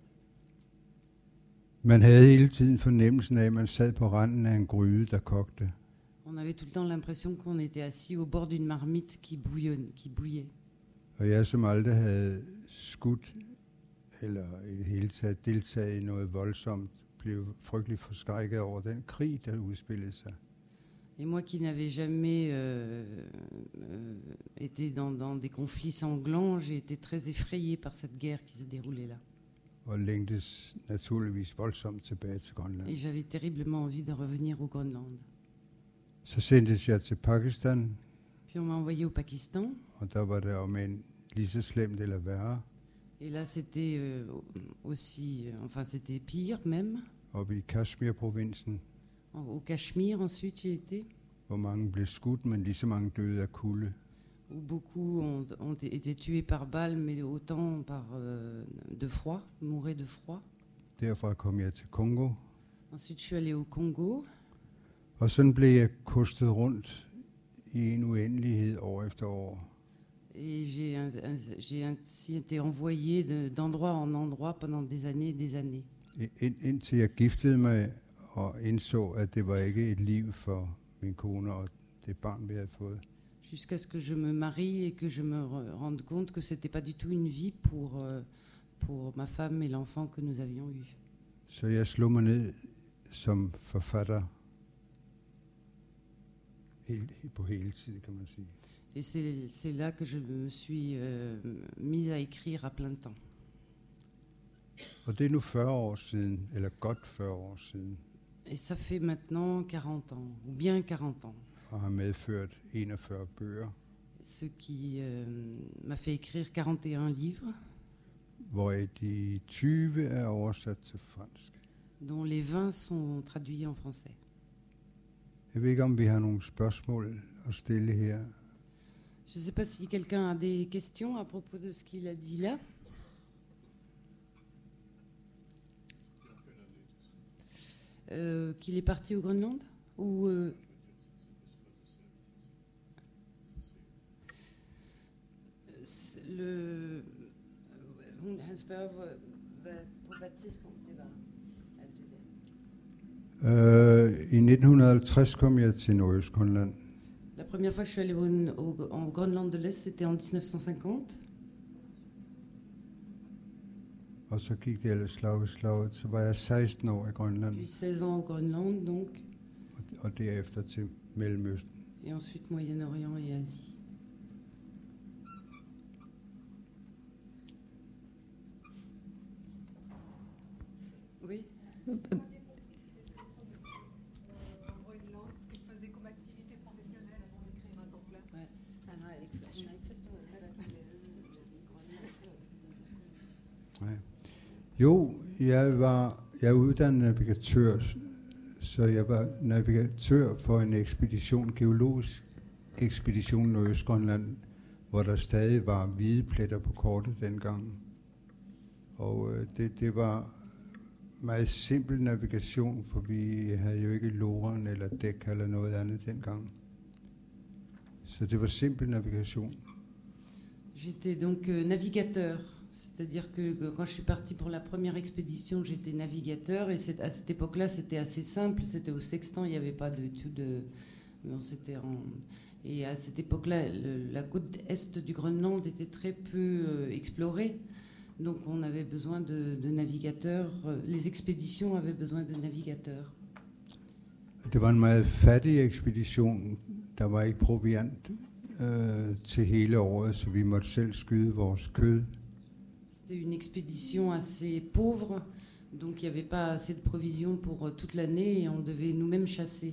Man havde hele tiden fornemmelsen af, at man sad på randen af en gryde, der kogte. On avait tout le temps l'impression qu'on était assis au bord d'une marmite qui bouillonne, qui bouillait. Og jeg, som aldrig havde skudt eller i det hele taget deltaget i noget voldsomt, blev frygtelig forskrækket over den krig, der udspillede sig. Et moi qui n'avais jamais euh, euh, été dans, dans des conflits sanglants, j'ai été très effrayée par cette guerre qui se déroulait là. Og længtes naturligvis voldsomt tilbage til Grønland. Et j'avais terriblement envie de revenir au Groenland. Så sendtes jeg til Pakistan, Puis on m'a envoyé au Pakistan. og der var det om en lige så slemt eller værre. Et là, c'était euh, aussi, euh, enfin, c'était pire même. Oppe i Kashmir-provinsen, En- Au Cachemire, ensuite, j'ai été, hvor mange blev skudt, men lige så mange døde af kulde. où beaucoup ont, ont été tués par balle, mais autant par euh, de froid, mouraient de froid. Derfra kom jeg til Kongo, Ensuite, je suis allée au Congo. og sådan blev jeg kostet rundt i en uendelighed år efter år. Et j'ai, un- un- j'ai ainsi été envoyée de, d'endroit en endroit pendant des années et des années. I- ind, indtil jeg giftede mig og indså, at det var ikke et liv for min kone og det barn, vi havde fået. Jusqu'à ce que je me marie et que je me re- rende compte que c'était pas du tout une vie pour, euh, pour ma femme et l'enfant que nous avions eu. Så jeg slog mig ned som forfatter helt, på hele tid, kan man sige. Et c'est, c'est là que je me suis euh, mise à écrire à plein temps. Og det er nu fyrre år siden, eller godt fyrre år siden, Et ça fait maintenant quarante ans, ou bien quarante ans, og har medført enogfyrre bøger, ce qui euh, m'a fait écrire quarante et un livres, hvoraf de tyve er oversat til fransk. dont les vingt sont traduits en français. Jeg ved ikke, om vi har nogle spørgsmål at stille her. Je ne sais pas si quelqu'un a des questions à propos de ce qu'il a dit là. Euh, qu'il est parti au Groenland ou euh, c'est le hun, han spørger hvor, hvad, på hvad tidspunkt det var alt det der. Øh, I nitten halvtreds kom jeg til Nordøstgrønland, La première fois que je suis allée au, au, au Groenland de l'Est, c'était en dix-neuf cent cinquante. og så gik det ellers slag i slaget. Så var jeg seksten år i Grønland, Puis seize ans au Groenland, donc, og, og derefter til Mellemøsten. et ensuite Moyen-Orient et Asie. Oui. Ce qu'il faisait comme activité professionnelle avant d'écrire à temps plein. Ouais. Nej. Jo, jeg var jeg er uddannet navigatør, så jeg var navigatør for en ekspedition, geologisk ekspedition i Nordøstgrønland, hvor der stadig var hvide pletter på kortet dengang. Og øh, det, det var meget simpel navigation, for vi havde jo ikke loren eller dæk eller noget andet dengang. Så det var simpel navigation. J'étais donc euh, navigateur, c'est-à-dire que, que quand je suis partie pour la première expédition, j'étais navigateur et c'est, à cette époque-là, c'était assez simple, c'était au sextant, il n'y avait pas de tout de... Non, c'était en, et à cette époque-là, le, la côte est du Groenland était très peu euh, explorée, donc on avait besoin de, de navigateurs, euh, les expéditions avaient besoin de navigateurs. Det var en meget fattig ekspedition. Der var ikke proviant øh, til hele året, så vi måtte selv skyde vores kød C'était une expédition assez pauvre, donc il n'y avait pas assez de provisions pour toute l'année et on devait nous-mêmes chasser.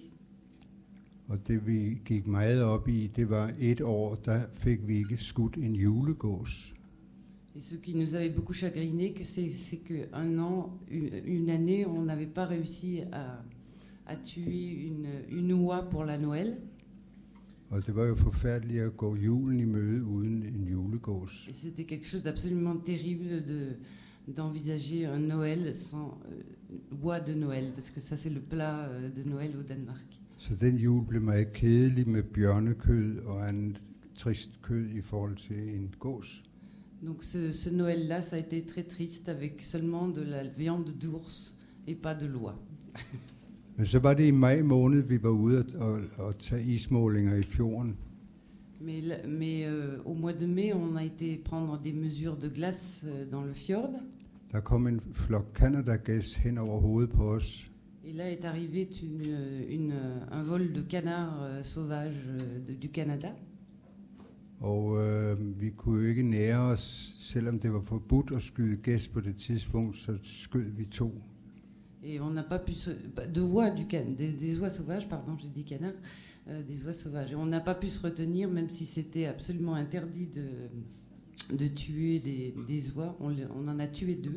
Og det vi gik meget op i, det var et år, der fik vi ikke skudt en julegås. Et ce qui nous avait beaucoup chagriné, que c'est, c'est qu'un an, une, une année, on n'avait pas réussi à, à tuer une, une oie pour la Noël. Og det var jo forfærdeligt at gå julen i møde uden en julegås. Et c'était quelque chose d'absolument terrible de, d'envisager un Noël sans euh, oie de Noël, parce que ça c'est le plat euh, de Noël au Danemark. Så den jul blev meget kedelig med bjørnekød og andet trist kød i forhold til en gås. Donc ce, ce Noël-là, ça a été très triste avec seulement de la viande d'ours et pas de l'oie. Men så var det i maj måned, vi var ude og, og tage ismålinger i fjorden. Mais, mais euh, au mois de mai, on a été prendre des mesures de glace euh, dans le fjord. Der kom en flok canadagæs hen over hovedet på os. Et là est arrivé une, une, un vol de canards euh, sauvages euh, de, du Canada. Og øh, vi kunne jo ikke nære os, selvom det var forbudt at skyde gæs på det tidspunkt, så skød vi to. Et on n'a pas pu se, de oies du can, des, des oies sauvages, pardon, j'ai dit canard, euh, des oies sauvages. Et on n'a pas pu se retenir, même si c'était absolument interdit de, de tuer des, des oies. On, on en a tué deux.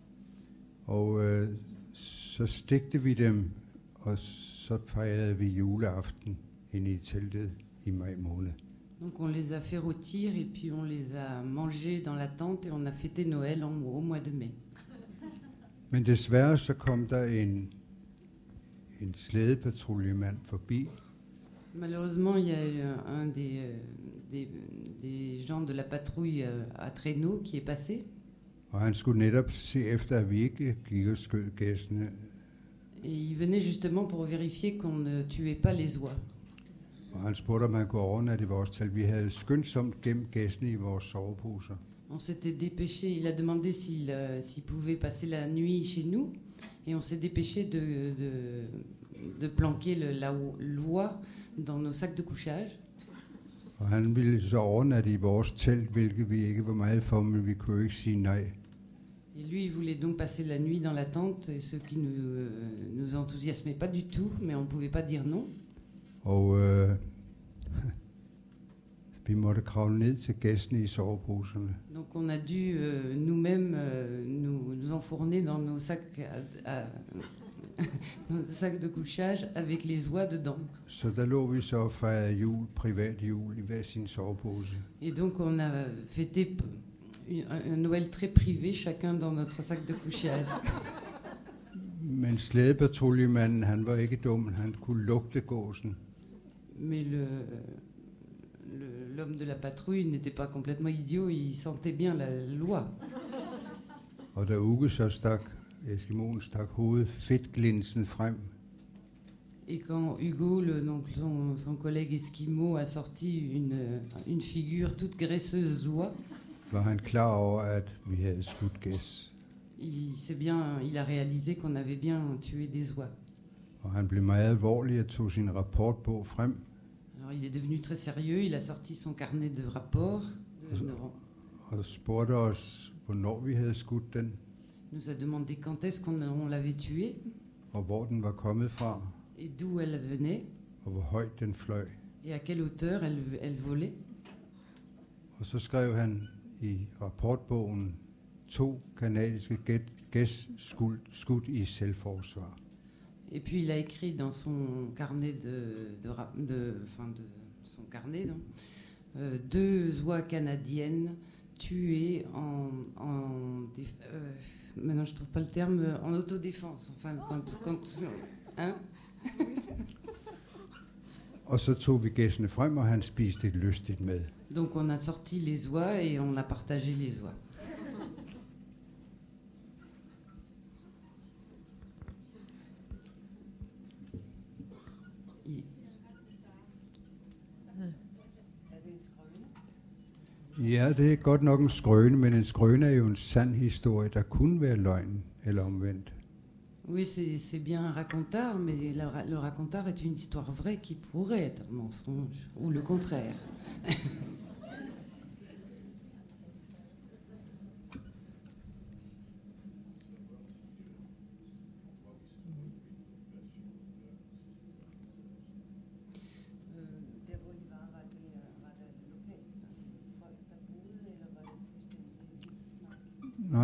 Og øh, så stegte vi dem, og så fejrede vi juleaften inde i teltet i maj måned. Donc on les a fait rôtir et puis on les a mangés dans la tente et on a fêté Noël en, au mois de mai. Men desværre så kom der en, en slædepatrulljemand forbi. Malheureusement, il y a eu un des, des, des gens de la patrouille à traîneau qui est passé. Og han skulle netop se efter, at vi ikke gik og skød gæssene. Et il venait justement pour vérifier qu'on ne tuait pas les oies. Og han spurgte, om han kunne overnatte i vores telt. Vi havde skyndsomt gemt gæssene i vores soveposer. On s'était dépêché, il a demandé s'il, euh, s'il pouvait passer la nuit chez nous. Et on s'est dépêché de, de, de planquer le, la l'oie dans nos sacs de couchage. Og han ville så overnatte i vores telt, hvilket vi ikke var meget for, men vi kunne ikke sige nej. Et lui, il voulait donc passer la nuit dans la tente, ce qui nous, euh, nous enthousiasmait pas du tout, mais on ne pouvait pas dire non. Og øh, vi måtte kravle ned til gæstene i soveposerne. Donc on a dû euh, nous-mêmes euh, nous, nous enfourner dans nos sacs, à, à, nos sacs de couchage avec les oies dedans. Så der lå vi så og fejrede jul, privat jul, i hver sin sovepose. Et donc on a fêté un, un Noël très privé, chacun dans notre sac de couchage. Men slædepatrullemanden, han var ikke dum, han kunne lugte gåsen. Mais le, le, l'homme de la patrouille n'était pas complètement idiot, il sentait bien la loi. Og da Uge så stak, Eskimoen stak hovedet fedtglinsen frem. Et quand Hugo, le, donc son, son collègue Eskimo, a sorti une, une figure toute graisseuse d'oie, var han klar over, at vi havde skudt gæs. il, c'est bien, il a réalisé qu'on avait bien tué des oies. Og han blev meget alvorlig og tog sin rapportbog frem. Alors il est devenu très sérieux, il a sorti son carnet de rapports, euh, og spurgte os, hvornår vi havde skudt den, nous a demandé quand est-ce qu'on on l'avait tuée og hvor den var kommet fra, et d'où elle venait og hvor højt den fløj. et à quelle hauteur elle, elle volait. Og så skrev han i rapportbogen, to kanadiske gæs skudt i selvforsvar. Et puis il a écrit dans son carnet de, de, de, enfin de son carnet donc, euh, deux oies canadiennes tuées en, en euh, maintenant je trouve pas le terme, en autodéfense. Enfin quand, quand hein? Og så tog vi gæssene frem, og han spiste et lystigt mad. Donc on a sorti les oies et on a partagé les oies. Ja, det er godt nok en skrøne, men en skrøne er jo en sand historie, der kunne være løgn eller omvendt. Oui, c'est, c'est bien un racontard, mais la, le racontard est une histoire vraie qui pourrait être un mensonge, ou le contraire.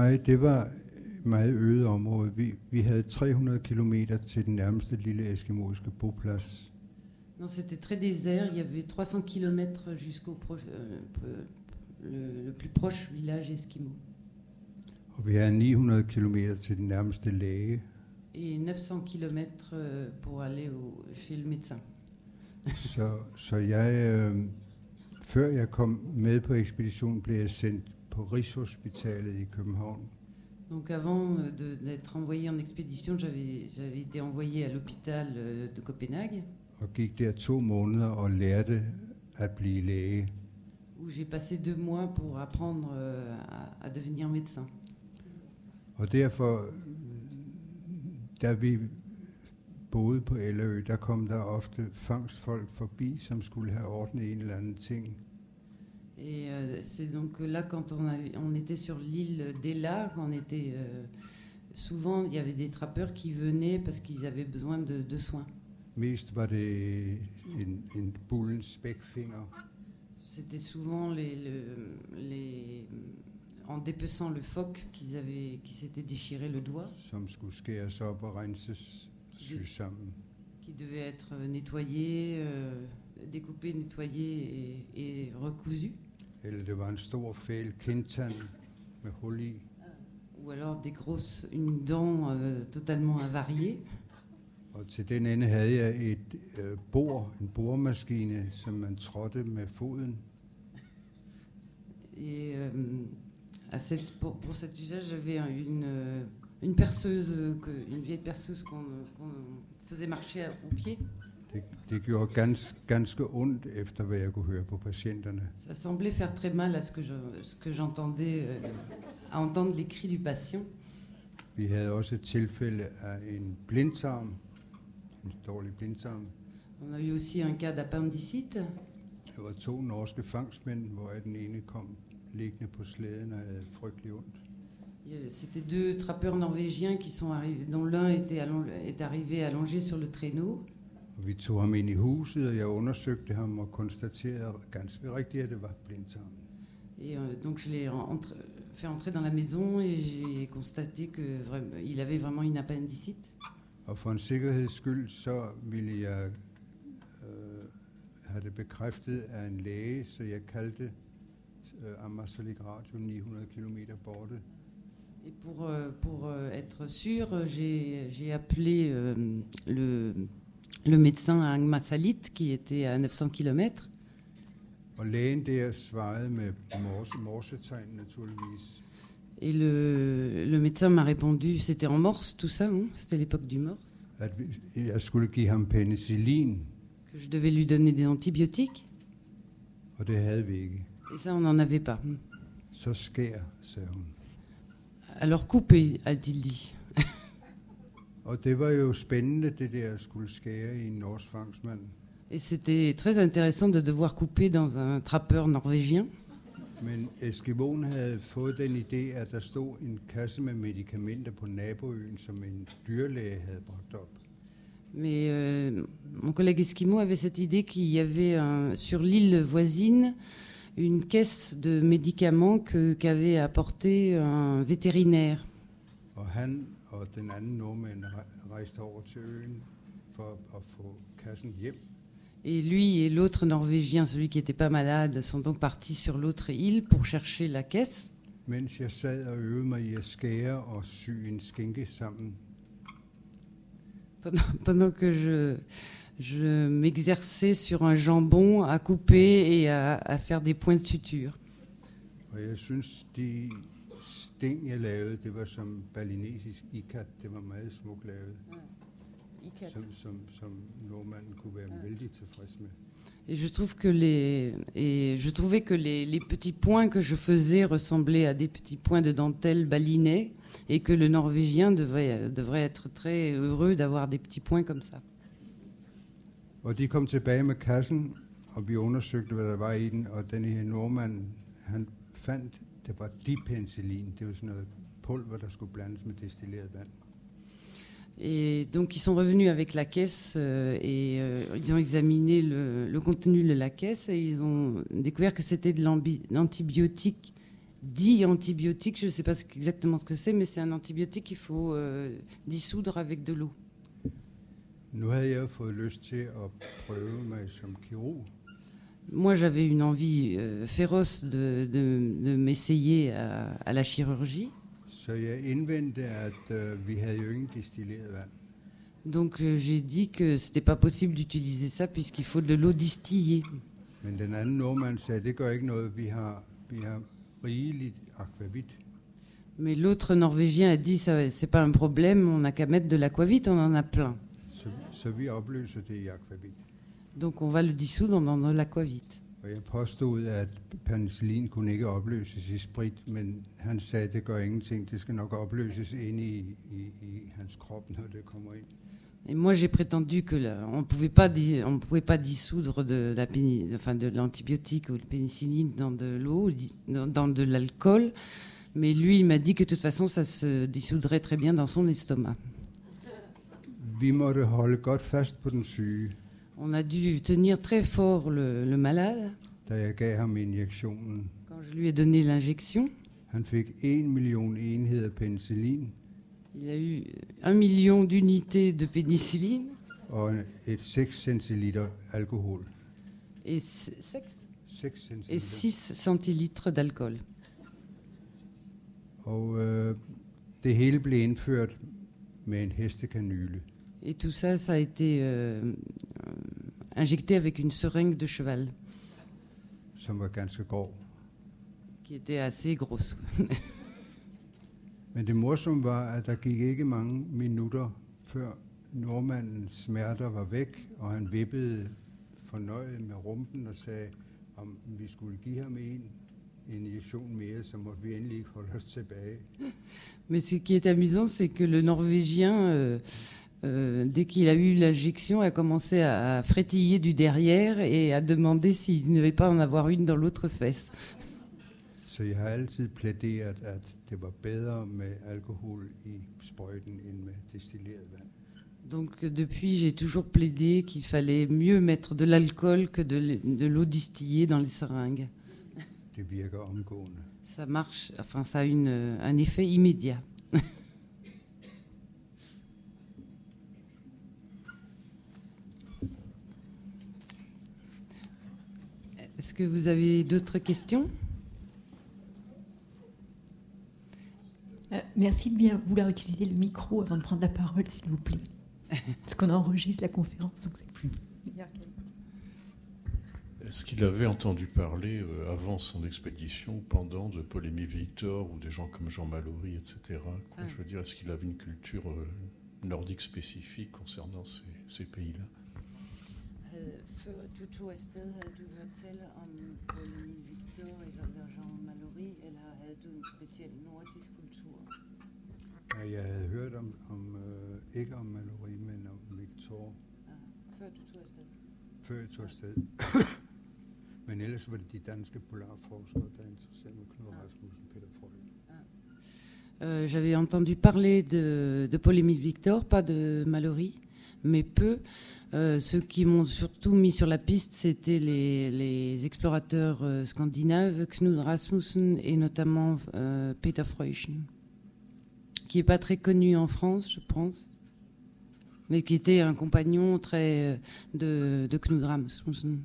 Nej, det var meget øde område. Vi, vi havde tre hundrede kilometer til den nærmeste lille eskimoiske boplads. Non, c'était très désert. Il y avait trois cents kilomètres jusqu'au pro- euh, le, le plus proche village esquimau. Og vi havde ni hundrede kilometer til den nærmeste læge. Et neuf cents kilomètres euh, pour aller au, chez le médecin. Så, så jeg, øh, før jeg kom med på ekspeditionen, blev jeg sendt på Rigshospitalet i København. Donc avant de, d'être envoyé en expédition, j'avais, j'avais été envoyé à l'hôpital euh, de Copenhague. Og gik der to måneder og lærte at blive læge. Où j'ai passé deux mois pour apprendre euh, à, à devenir médecin. Og derfor, da vi boede på Ælleø, der kom der ofte fangstfolk forbi, som skulle have ordnet en eller anden ting. Et euh, c'est donc là, quand on, a, on était sur l'île d'Ella, on était euh, souvent, il y avait des trappeurs qui venaient parce qu'ils avaient besoin de, de soins. Mest var det en, en bullens spækfinger. C'était souvent les, le, les, en dépeçant le phoque qu'ils avaient, qui s'était déchiré le doigt. Som skulle skæres op og renses, sys sammen. Qui devait être nettoyé, euh, découpé, nettoyé et, et recousu. Eller det var en stor fæl kindtand med hul i. Ou alors des grosses, une dent euh, totalement avariée. Og til den ende havde jeg et øh, bor, en boremaskine, som man trådte med foden. Et euh, à cette, pour, pour cet usage, j'avais une, une perceuse, que, une vieille perceuse qu'on, qu'on faisait marcher au pied. Det, det gjorde gans, ganske ondt, efter hvad jeg kunne høre på patienterne. Ça semblait faire très mal à ce que, je, ce que j'entendais, euh, à entendre les cris du patient. Vi havde også et tilfælde af en blindtarm, en dårlig blindtarm. On a eu aussi un cas d'appendicite. Der var to norske fangstmænd, hvor den ene kom liggende på slæden og havde frygtelig ondt. C'était deux trappeurs norvégiens qui sont arrivés, dont l'un était, allong- est arrivé allongé sur le traîneau. Og vi tog ham ind i huset, og jeg undersøgte ham og konstaterede ganske rigtigt, at det var blindtarm. Et euh, donc je l'ai entre, fait entrer dans la maison et j'ai constaté que vraiment, il avait vraiment une appendicite. Og for en sikkerheds skyld, så ville jeg øh, have det bekræftet af en læge, så jeg kaldte øh, Ammassalik Radio ni hundrede kilometer borte. Et pour, euh, pour euh, être sûr, j'ai, j'ai appelé euh, le, le médecin à Angmasalit, qui était à neuf cents kilomètres. Og lægen der svarede med morse, morsetegn naturligvis. Et le, le médecin m'a répondu, c'était en morse tout ça, hein, c'était l'époque du morse. At vi, jeg skulle give ham penicillin, Que je devais lui donner des antibiotiques, og det havde vi ikke. et ça on n'en avait pas. Så skær, sagde hun. Alors coupez, a-t-il dit. Og det var jo spændende, det der at skulle skære i en norsk fangstmand. Et c'était très intéressant de devoir couper dans un trappeur norvégien. Men Eskimoen havde fået den idé, at der stod en kasse med medicamenter på naboøen, som en dyrlæge havde bragt op. Mais euh, mon collègue Esquimau avait cette idée qu'il y avait un, sur l'île voisine une caisse de médicaments que, qu'avait apporté un vétérinaire. Og han og den anden nordmand rejste over til øen for at få kassen hjem. Et lui et l'autre Norvégien, celui qui n'était pas malade, sont donc partis sur l'autre île pour chercher la caisse. Mens jeg sad og øvede mig i at skære og sy en skinke sammen, Pendant, pendant que je, je m'exerçais sur un jambon à couper et à, à faire des points de suture. og jeg synes, de sting, jeg lavede, det var som balinesisk ikat. Det var meget smukt lavet, som, som, som nordmanden kunne være vældig tilfreds med. Et je trouve que les et je trouvais que les, les petits points que je faisais ressemblaient à des petits points de dentelle balinais et que le Norvégien devrait devrait être très heureux d'avoir des petits points comme ça. Og de kom tilbage med kassen, og vi undersøgte, hvad der var i den, og den her nordmand, han fandt, det var dipenicillin. Det var sådan noget pulver, der skulle blandes med destilleret vand. Et donc ils sont revenus avec la caisse euh, et euh, ils ont examiné le, le contenu de la caisse et ils ont découvert que c'était de l'ambi- l'antibiotique dit antibiotique, je ne sais pas exactement ce que c'est, mais c'est un antibiotique qu'il faut euh, dissoudre avec de l'eau. Nu havde jeg fået lyst til at prøve mig som kirurg. Moi, j'avais une envie euh, féroce de, de, de m'essayer à, à la chirurgie. Så jeg indvendte, at øh, vi havde jo ingen destilleret vand. Donc euh, j'ai dit que c'était pas possible d'utiliser ça puisqu'il faut de l'eau distillée. Men den anden nordmand sagde, det gør ikke noget, vi har, vi har rigeligt akvavit. Mais l'autre Norvégien a dit ça, c'est pas un problème, on n'a qu'à mettre de l'aquavit, on en a plein. Så, så vi opløser det i akvavit. Donc on va le dissoudre dans de l'aquavit. Og jeg påstod, at penicillin kunne ikke opløses i sprit, men han sagde, det gør ingenting, det skal nok opløses inde i, i, i hans krop, når det kommer ind. Et moi j'ai prétendu que là, on pouvait pas di- on pouvait pas dissoudre de la péni- enfin de l'antibiotique ou de pénicilline dans de l'eau, di- dans, dans de l'alcool, mais lui il m'a dit que de toute façon ça se dissoudrait très bien dans son estomac. Vi måtte holde godt fast på den syge, On a dû tenir très fort le, le malade da jeg gav ham injektionen. quand je lui ai donné l'injection. Han fik en million enheder penicillin Il a eu un million d'unités de pénicilline og et seks centiliter alkohol. et six seks centiliter. et six centilitres d'alcool. Og øh, det hele blev indført med en hestekanyle. Et tout ça, ça a été euh, injecté avec une seringue de cheval Som var ganske grov. qui était assez grosse. Men det morsomme var, at der gik ikke mange minutter, før nordmandens smerter var væk, og han vippede fornøjet med rumpen og sagde, om vi skulle give ham en injektion mere, så måtte vi endelig ikke holde os tilbage. Mais ce qui est amusant, c'est que le Norvégien, euh, euh, dès qu'il a eu l'injection, a commencé à, à frétiller du derrière et à demander s'il ne devait pas en avoir une dans l'autre fesse. Så jeg har altid plæderet, at det var bedre med alkohol i sprøjten end med destilleret vand. Donc euh, depuis, j'ai toujours plaidé qu'il fallait mieux mettre de l'alcool que de, l- de l'eau distillée dans les seringues. Det virker omgående. Ça marche, enfin ça a une, un effet immédiat. Est-ce que vous avez d'autres questions? Euh, merci de bien vouloir utiliser le micro avant de prendre la parole, s'il vous plaît. Parce qu'on enregistre la conférence, donc c'est plus meilleur. Est-ce qu'il avait entendu parler euh, avant son expédition ou pendant de Paul Émile Victor ou des gens comme Jean Mallory, et cetera quoi, Ah. Je veux dire, est-ce qu'il avait une culture euh, nordique spécifique concernant ces, ces pays-là? Før du tog afsted, havde du hørt tale om Paul Emil Victor eller Jean Mallory, eller havde du en speciel nordisk kultur? Ja, jeg havde hørt om, om øh, ikke om Mallory, men om Victor, Ah, før du tog afsted? før jeg tog afsted. Men ellers var det de danske polarforskere, der interesserede mig, Knud Rasmussen, Peter Freud. Euh, J'avais entendu parler de, de Paul Émile Victor, pas de Mallory, mais peu. Euh, ceux qui m'ont surtout mis sur la piste, c'était les, les explorateurs euh, scandinaves, Knud Rasmussen et notamment euh, Peter Freuchen, qui n'est pas très connu en France, je pense, mais qui était un compagnon très euh, de, de Knud Rasmussen.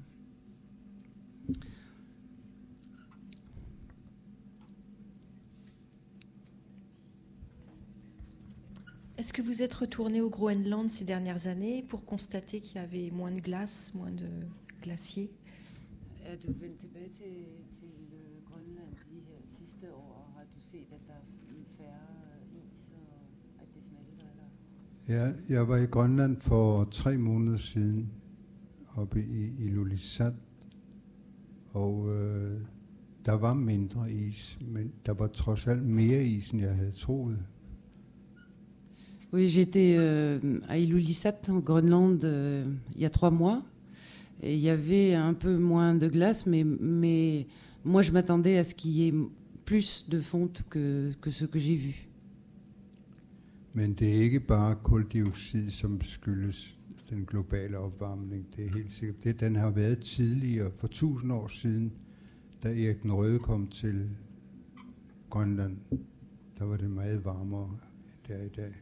Est-ce que vous êtes retourné au Groenland ces dernières années pour constater qu'il y avait moins de glace, moins de glaciers? Er du vendt tilbage til, til øh, Grønland de her sidste år, og har du set, at der er færre is, og at det smelter? Eller? Ja, jeg var i Grønland for tre måneder siden, oppe i Ilulissat, og øh, der var mindre is, men der var trods alt mere is, end jeg havde troet. Oui, j'étais euh, à Ilulissat, en Groenland, euh, il y a trois mois. Et il y avait un peu moins de glace, mais, mais moi, je m'attendais à ce qu'il y ait plus de fonte que, que ce que j'ai vu. Men det er ikke bare koldioxid, som skyldes den globale opvarmning. Det er helt sikkert. Det, den har været tidligere, for tusind år siden, da Erik den Røde kom til Grønland, der var det meget varmere end det er i dag.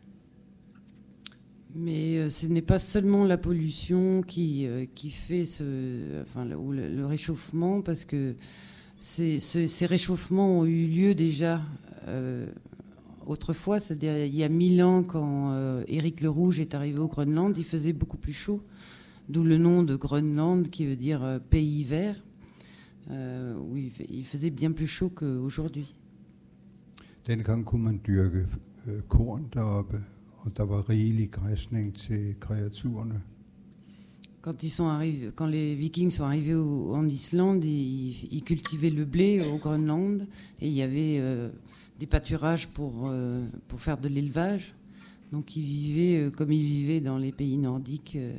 Mais euh, ce n'est pas seulement la pollution qui, euh, qui fait ce, enfin, le, ou le, le réchauffement, parce que ces, ces, ces réchauffements ont eu lieu déjà euh, autrefois, c'est-à-dire il y a mille ans, quand euh, Éric le Rouge est arrivé au Groenland, il faisait beaucoup plus chaud, d'où le nom de Groenland qui veut dire euh, pays vert, euh, où il, il faisait bien plus chaud qu'aujourd'hui. Dengang kunne man dyrke øh, korn deroppe, og der var rigelig græsning til kreaturerne. Quand, ils sont arrivés, quand les Vikings sont arrivés au, en Islande, ils, ils cultivaient le blé au Groenland et il y avait euh, des pâturages pour, euh, pour faire de l'élevage. Donc ils vivaient euh, comme ils vivaient dans les pays nordiques. Euh.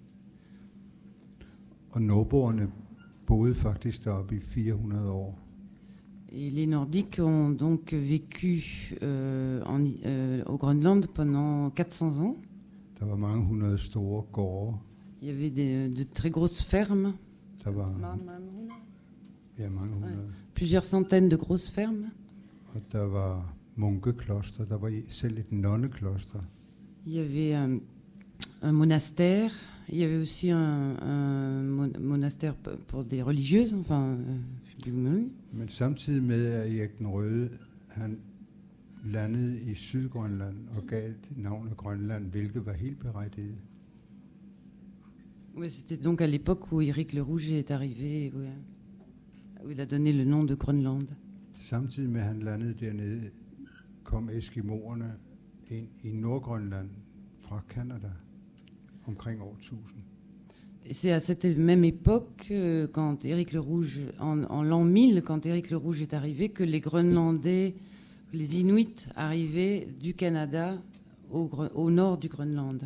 Og nordboerne boede faktisk deroppe i fire hundrede år. Et les Nordiques ont donc vécu euh, en, euh, au Groenland pendant quatre cents ans. Der var mange hundrede store gårde. Il y avait des, de très grosses fermes. Der var ja, mange hundrede. Ouais. Plusieurs centaines de grosses fermes. Og der var munkekloster. Der var selv et nonnekloster. Il y avait un, un monastère. Il y avait aussi un, un mon, monastère pour des religieuses, enfin. Euh, Men samtidig med at Erik den Røde, han landede i Sydgrønland og gav navnet Grønland, hvilket var helt berettiget. Oui, c'était donc à l'époque où Éric le Rouge est arrivé, ouais, où il a donné le nom de Groenland. Samtidig med at han landede dernede, kom eskimoerne ind i Nordgrønland fra Canada omkring år tusind. Et c'est à cette même époque, euh, quand Éric le Rouge, en, en l'an mille, quand Éric le Rouge est arrivé, que les Groenlandais, les Inuits arrivaient du Canada au, au nord du Groenland.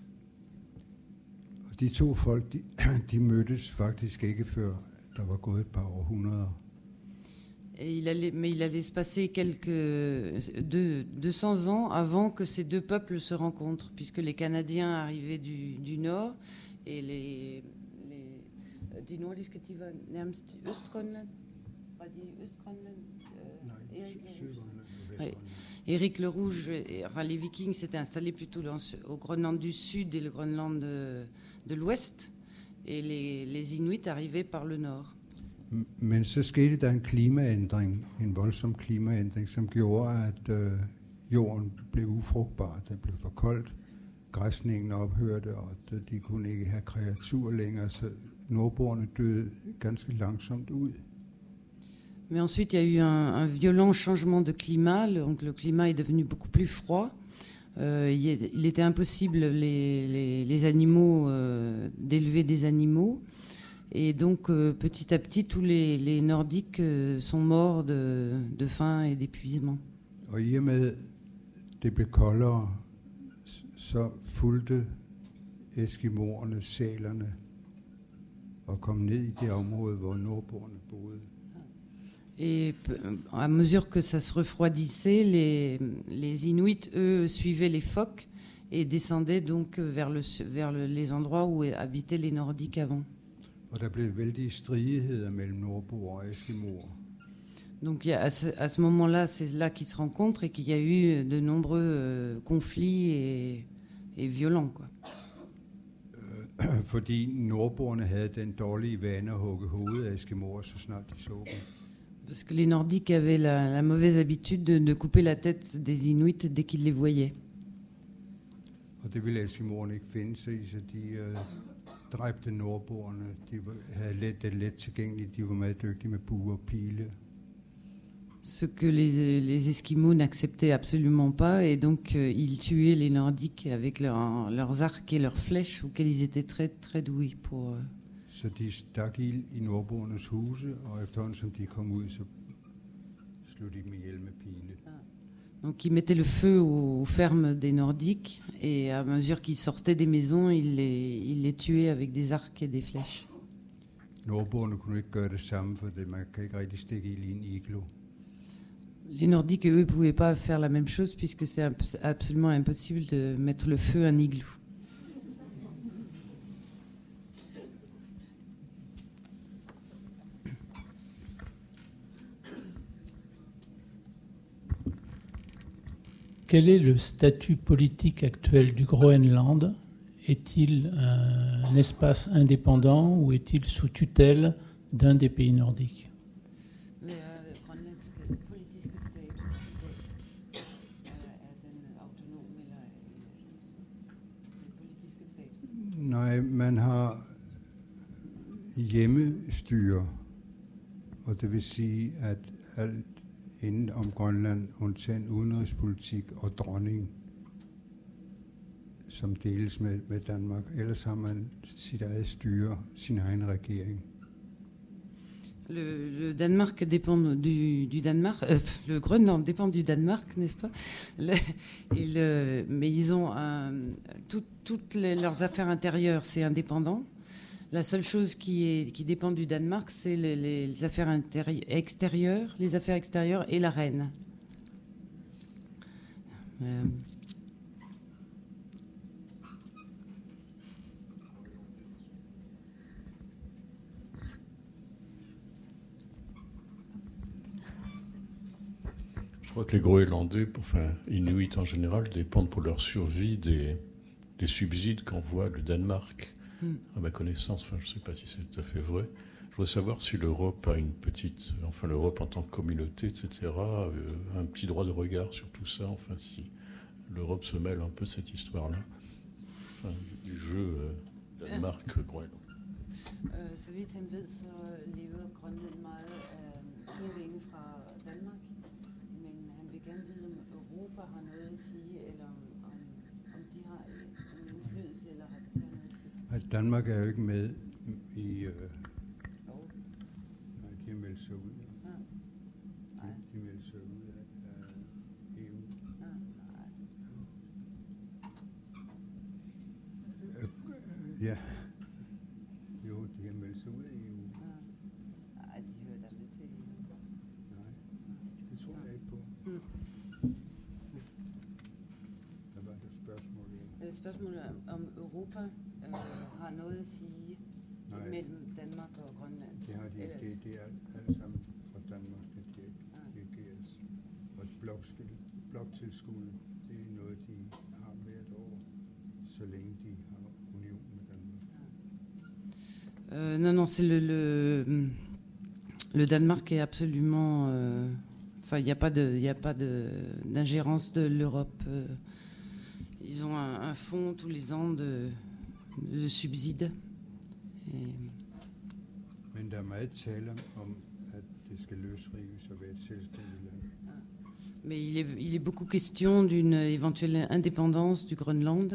Og de to folk, de, de mødtes faktisk ikke før der var gået et par århundreder. Et il allait, mais il allait se passer quelques deux, deux cents ans avant que ces deux peuples se rencontrent, puisque les Canadiens arrivaient du, du nord. Et les, les de nordiske, de var nærmest Østgrønland. Var de Østgrønland? Nej, Sydgrønland og Vestgrønland. Éric le Rouge, et, enfin les Vikings s'étaient installés plutôt dans, au Groenland du Sud et le Groenland de, de l'Ouest, et les, les Inuits arrivaient par le nord. Men så skete der en klimaændring, en voldsom klimaændring, som gjorde, at øh, jorden blev ufrugtbar, den blev for koldt. Græsningen ophørte, og de kunne ikke have kreatur længere, så nordboerne døde ganske langsomt ud. Mais ensuite, il y a eu un, un violent changement de climat, donc le climat est devenu beaucoup plus froid. Euh, il, est, il était impossible les, les, les animaux euh, d'élever des animaux, et donc euh, petit à petit, tous les, les Nordiques euh, sont morts de, de faim et d'épuisement. Og i og med det blev koldere, så fulgte eskimoerne sælerne og kom ned i det område, hvor nordboerne boede. Et à mesure que ça se refroidissait, les, les Inuits, eux, suivaient les phoques et descendaient donc vers, le, vers le, les endroits où habitaient les Nordiques avant. Og der blev vældige stridigheder mellem nordboer og eskimoer. Donc à ce, à ce moment-là, c'est là qu'ils se rencontrent et qu'il y a eu de nombreux euh, conflits et, et violents, quoi. Fordi nordboerne havde den dårlige vane at hugge hovedet af eskimoer, så snart de så dem. Parce que les Nordiques avaient la, la mauvaise habitude de, de couper la tête des Inuits dès qu'ils les voyaient. Og det ville eskimoerne ikke finde sig i, så de øh, dræbte nordboerne. De havde let, det let tilgængeligt, de var meget dygtige med buer og pile. Ce que les, les Esquimaux n'acceptaient absolument pas, et donc euh, ils tuaient les Nordiques avec leur, leurs arcs et leurs flèches, auxquels ils étaient très, très doués pour... Euh, Så de stak ild i nordboernes huse, og efterhånden som de kom ud, så slog de dem ihjel med pile. Donc ils mettaient le feu aux, aux fermes des Nordiques, et à mesure qu'ils sortaient des maisons, ils les, ils les tuaient avec des arcs et des flèches. Nordboerne kunne ikke gøre det samme, for det, man kan ikke rigtig stikke ild i en iglo. Les Nordiques, eux, ne pouvaient pas faire la même chose, puisque c'est absolument impossible de mettre le feu à un igloo. quel est le statut politique actuel du Groenland? Est-il un, un espace indépendant ou est-il sous tutelle d'un des pays nordiques? Nej, man har hjemmestyre, og det vil sige, at alt inden om Grønland, undtagen udenrigspolitik og dronning, som deles med, med Danmark. Ellers har man sit eget styre, sin egen regering. Le, le Danemark dépend du, du Danemark, euh, le Groenland dépend du Danemark, n'est-ce pas? le, et le, Mais ils ont un, tout, toutes les, leurs affaires intérieures, c'est indépendant. La seule chose qui, est, qui dépend du Danemark, c'est les, les affaires intérieures, extérieures, les affaires extérieures et la reine. Euh, Je crois que les Groenlandais, enfin Inuits en général, dépendent pour leur survie des, des subsides qu'envoie le Danemark. Mm. À ma connaissance, enfin je ne sais pas si c'est tout à fait vrai. Je voudrais savoir si l'Europe a une petite, enfin l'Europe en tant que communauté, et cetera, euh, un petit droit de regard sur tout ça. Enfin si l'Europe se mêle un peu de cette histoire-là, enfin, du jeu euh, Danemark-Groenland. Øh, så vidt han ved, så lever Grønland meget af penge fra Danmark. Men han vil gerne vide, om Europa har noget at sige, eller om, om, om de har en indflydelse, eller har de noget at sige. At Danmark er jo ikke med i... Øh, nej, de har meldt sig ud. Ja. Nej. De har meldt sig ud af, af E U. Ja. Nej. Øh, øh, ja. Jo, de har meldt sig ud af E U. Ja. Nej, de hører da med til E U. Nej, det tror jeg ikke på. Mm. Hvad var det spørgsmål? Spørgsmålet om Europa øh, har noget at sige Nej. mellem Danmark og Grønland. Det har de ikke. Det, det er alt, alt sammen fra Danmark, det dirigeres. Og bloktilskud, det er noget, de har hvert år, så længe de har union med Danmark. Euh, non, non, c'est le, le, le Danemark est absolument... Euh, enfin, il n'y a pas de, il n'y a pas de, d'ingérence de l'Europe. Euh, ils ont un, un fonds tous les ans de, de subsides. Et... Men der er meget tale om, at det skal løsrives og være et selvstændigt land. Mais il est, il est beaucoup question d'une éventuelle indépendance du Groenland.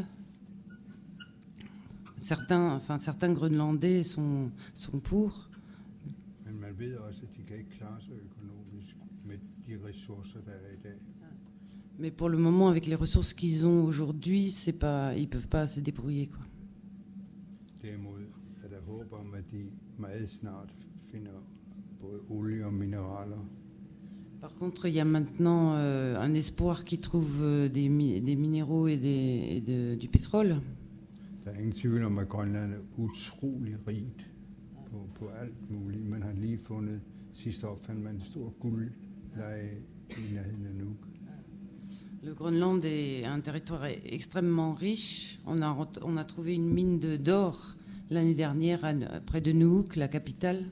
Certains, enfin, certains Groenlandais sont, sont pour. Men man ved også, at de kan ikke klare sig økonomisk med de ressourcer, der er i dag. Mais pour le moment, avec les ressources qu'ils ont aujourd'hui, c'est pas, ils peuvent pas se débrouiller, quoi. Derimod er der håb om, at de meget snart finder både olie og mineraler. Par contre, il y a maintenant euh, un espoir qu'ils trouvent euh, des, mi- des minéraux et, des, et de, du pétrole. Der er ingen tvivl om, at Grønland er utrolig rigt på, på alt muligt. Man har lige fundet, sidste år fandt man en stor guldleje i nærheden af Nuuk. Le Groenland est un territoire extrêmement riche. On a, on a trouvé une mine de, d'or l'année dernière à, près de Nuuk, la capitale.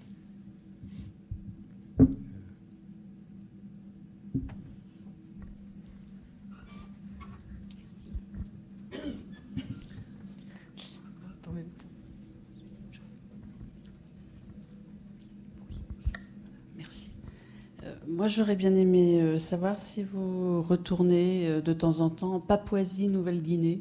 Moi, j'aurais bien aimé euh, savoir si vous retournez euh, de temps en temps en Papouasie, Nouvelle-Guinée.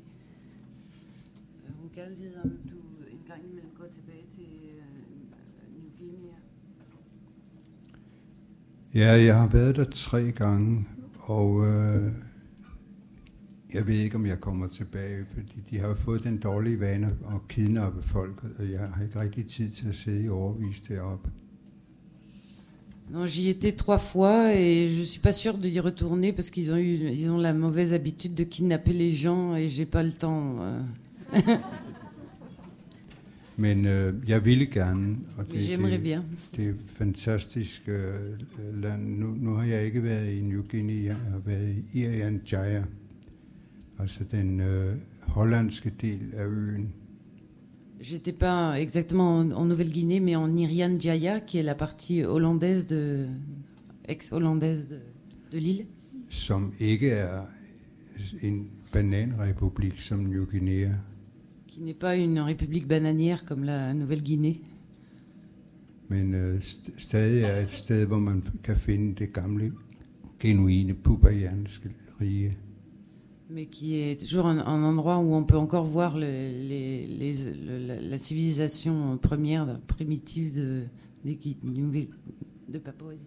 Ja, jeg har været der tre gange, og øh, jeg ved ikke, om jeg kommer tilbage, fordi de har fået den dårlige vane at kidnappe folk, og jeg har ikke rigtig tid til at sidde i overvis deroppe. Non, j'y étais trois fois et je suis pas sûre d'y retourner parce qu'ils ont eu, ils ont la mauvaise habitude de kidnapper les gens et j'ai pas le temps. Euh. Men øh, jeg ville gerne, og det, J'aimerais det, bien. det er fantastisk øh, land. Nu, nu har jeg ikke været i New Guinea, jeg har været i Irian Jaya, altså den øh, hollandske del af øen. J'étais pas exactement en, en Nouvelle-Guinée, mais en Irian Jaya, qui est la partie hollandaise de, ex-hollandaise de, de l'île. Som ikke er en bananrepublik som New Guinea. Qui n'est pas une république bananière comme la Nouvelle-Guinée. Men øh, st- stadig er et sted, hvor man kan finde det gamle, genuine pupaianske rige. Mais qui est toujours un, un endroit où on peut encore voir le, les, les, le, la, la civilisation première, primitive de, de, de Papouasie.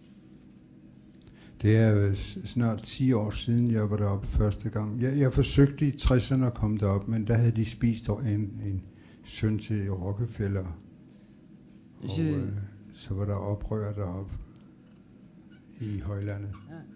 Det er snart ti år siden, jeg var deroppe første gang. Jeg, jeg forsøgte i tresserne at komme derop, men der havde de spist en, en søn til Rockefeller. Og Je... øh, så var der oprør deroppe i højlandet.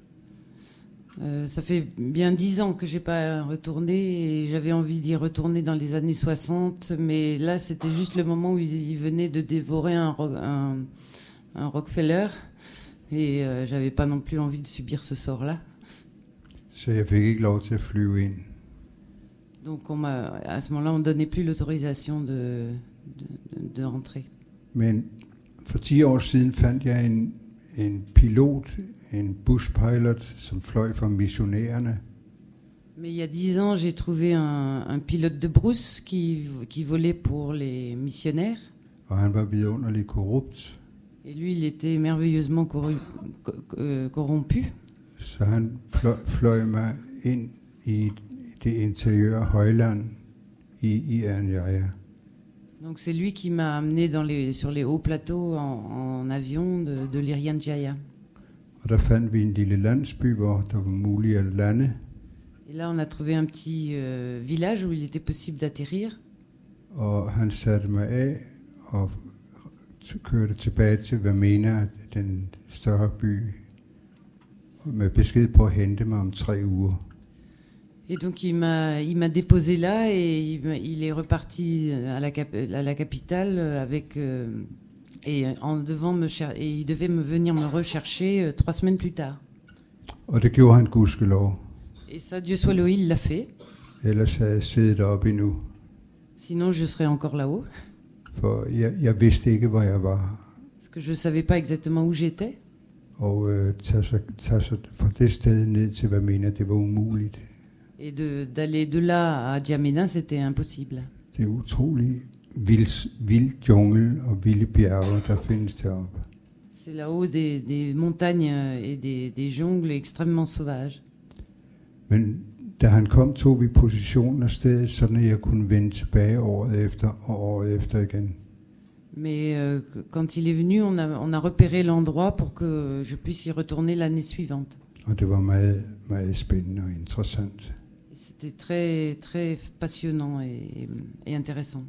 Euh, ça fait bien dix ans que j'ai pas retourné et j'avais envie d'y retourner dans les années soixante, mais là c'était juste le moment où il venait de dévorer un, un, un Rockefeller et euh, j'avais pas non plus envie de subir ce sort-là. Så jeg fik ikke lov til at flyve ind. Donc on m'a, à ce moment-là, on ne donnait plus l'autorisation de, de, de, de rentrer. Men for ti år siden fandt jeg en, en pilot, en buspilot, som fløj for missionærerne. Mais il y a dix ans, j'ai trouvé un, un pilote de brousse qui, qui volait pour les missionnaires. Og han var vidunderligt korrupt. Et lui, il était merveilleusement corru- co- corrompu. Så han fløj, fløj mig ind i det interiøre højland i Irian Jaya. Donc c'est lui qui m'a amené dans les, sur les hauts plateaux en, en avion de, de l'Irian Jaya. Og der fandt vi en lille landsby, hvor der var muligt at lande. Et là, on a trouvé un petit euh, village où il était possible d'atterrir. Og han satte mig af og kørte tilbage til Vamena, den større by, med besked på at hente mig om tre uger. Et donc il m'a, il m'a déposé là et il, il est reparti à la, cap, à la capitale avec euh, et en devant me cher- et il devait me venir me rechercher euh, trois semaines plus tard. Og det gjorde han gudskelov. Et ça, Dieu soit loué, il l'a fait. Ellers havde jeg siddet deroppe endnu. Sinon, je serais encore là-haut. For jeg, jeg vidste ikke, hvor jeg var. Parce que je ne savais pas exactement où j'étais. Og øh, tage sig, tage sig fra det sted ned til Vamena, det var umuligt. Et de, d'aller de là à Djamena, c'était impossible. Det er utrolig vild, vild jungle og vilde bjerge, der findes deroppe. C'est là-haut des, des montagnes et des, des jungles extrêmement sauvages. Men da han kom, tog vi positionen af stedet, sådan at jeg kunne vende tilbage året efter og året efter igen. Mais euh, quand il est venu, on a, on a repéré l'endroit pour que je puisse y retourner l'année suivante. Og det var meget, meget spændende og interessant. Et c'était très, très passionnant et, et intéressant.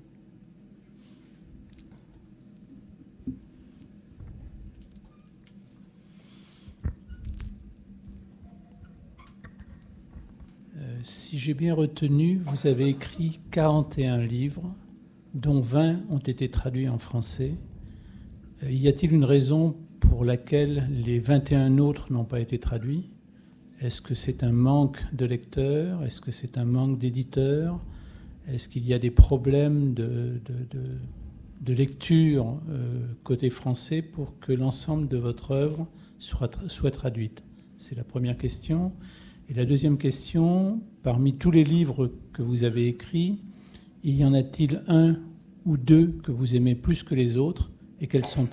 Si j'ai bien retenu, vous avez écrit quarante et un livres, dont vingt ont été traduits en français. Euh, y a-t-il une raison pour laquelle les vingt et un autres n'ont pas été traduits ? Est-ce que c'est un manque de lecteurs ? Est-ce que c'est un manque d'éditeurs ? Est-ce qu'il y a des problèmes de, de, de, de lecture euh, côté français pour que l'ensemble de votre œuvre soit, soit traduite ? C'est la première question. Et la deuxième question, parmi tous les livres que vous avez écrits, y en a-t-il un ou deux que vous aimez plus que les autres, et quels sont-ils ?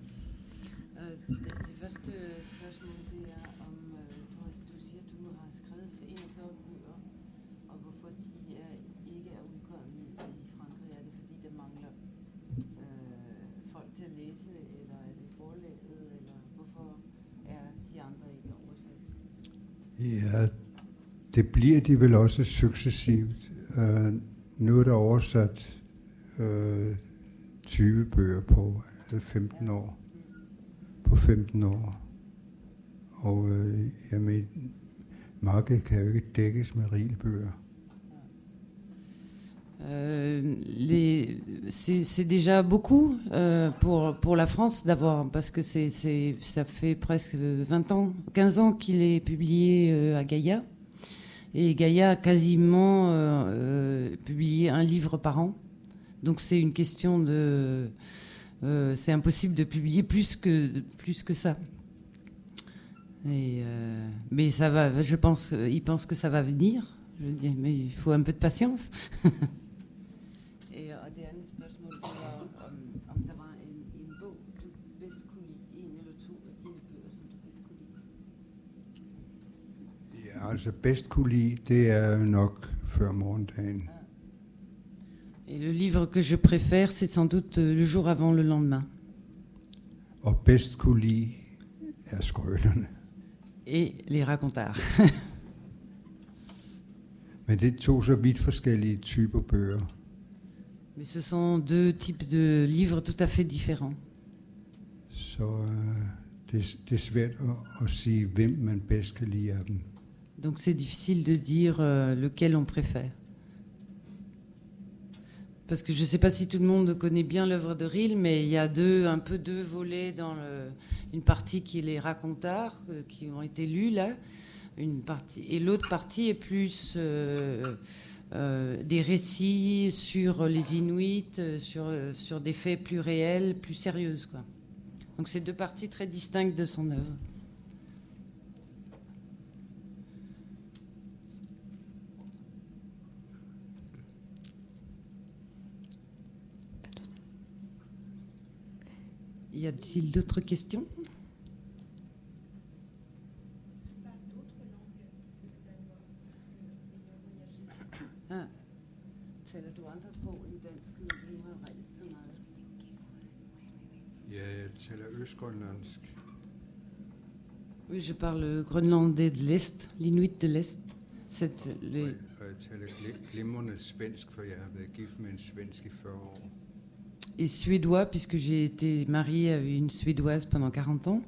Ja, det bliver de vel også successivt. Uh, nu er der oversat uh, tyve bøger på femten år. På femten år. Og uh, jamen, markedet kan jo ikke dækkes med rigelbøger. Euh, les, c'est, c'est déjà beaucoup euh, pour, pour la France d'avoir, parce que c'est, c'est, ça fait presque vingt ans, quinze ans qu'il est publié euh, à Gaïa. Et Gaïa a quasiment euh, euh, publié un livre par an. Donc c'est une question de... Euh, c'est impossible de publier plus que, plus que ça. Et, euh, mais ça va, je pense, ils pensent que ça va venir. Je dis, mais il faut un peu de patience. Altså bedst kunne lide, det er nok før morgendagen. Et le livre que je préfère, c'est sans doute Le jour avant le lendemain. Og bedst kunne lide er skrønerne. Et Les racontards. Men det er to så vidt forskellige typer bøger. Mais ce sont deux types de livres tout à fait différents. Så uh, det, det er svært at, at sige, hvem man bedst kan lide af dem. Donc c'est difficile de dire euh, lequel on préfère. Parce que je ne sais pas si tout le monde connaît bien l'œuvre de Riehl, mais il y a deux, un peu deux volets dans le, une partie qui est les racontards, euh, qui ont été lus là, une partie, et l'autre partie est plus euh, euh, des récits sur les Inuits, euh, sur, euh, sur des faits plus réels, plus sérieuses, quoi. Donc c'est deux parties très distinctes de son œuvre. Y a-t-il d'autres questions? Ah. Taler du andre sprog end dansk, når du har rejst så meget? Ja, jeg taler østgrønlandsk. Oui, je parle grønlandais de l'Est, l'inuit de l'Est. C'est les... Og jeg taler glimrende svensk, for jeg har været gift med en svensk i fyrre år. Et suédois, puisque j'ai été mariée à une suédoise pendant quarante ans.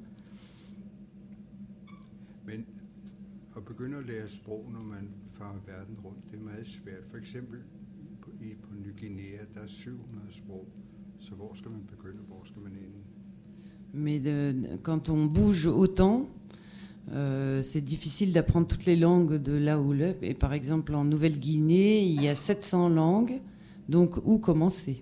Men at begynde at lære sprog, når man farer verden rundt, det er meget svært. For eksempel på, i, på Ny Guinea, der er syv hundrede sprog. Så hvor skal man begynde, hvor skal man ende? Mais de, quand on bouge autant, euh, c'est difficile d'apprendre toutes les langues de là où l'œuvre. Et par exemple, en Nouvelle-Guinée, il y a sept cents langues, donc où commencer?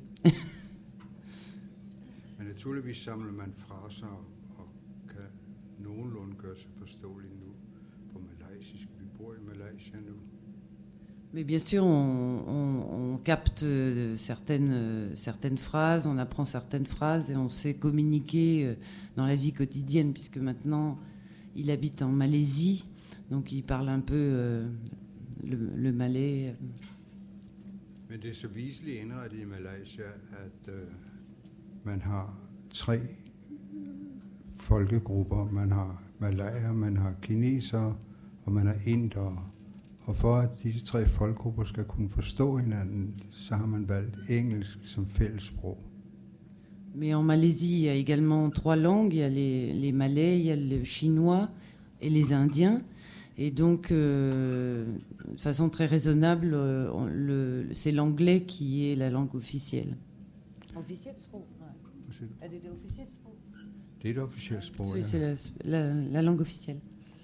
Men naturligvis samler man fra sig og kan nogenlunde gøre sig forståelig nu på malaysisk. Vi bor i Malaysia nu. Mais bien sûr, on, on, on capte certaines, certaines phrases, on apprend certaines phrases et on sait communiquer dans la vie quotidienne, puisque maintenant, il habite en Malaisie, donc il parle un peu euh, le, le malais. Men det er så viseligt indrettet i Malaysia, at øh, man har tre folkegrupper. Man har malayer, man har kinesere, og man har indere. Og for at disse tre folkegrupper skal kunne forstå hinanden, så har man valgt engelsk som fællessprog. Mais en Malaisie, il y a également trois langues. Il y a les, les Malais, il y a le chinois et les Indiens. Et donc, euh, de façon très raisonnable, euh, on, le, c'est l'anglais qui est la langue officielle. Officiel sprog? Er det det officielle sprog? Det er det officielle sprog, Oui, ja. c'est la, la, la langue officielle.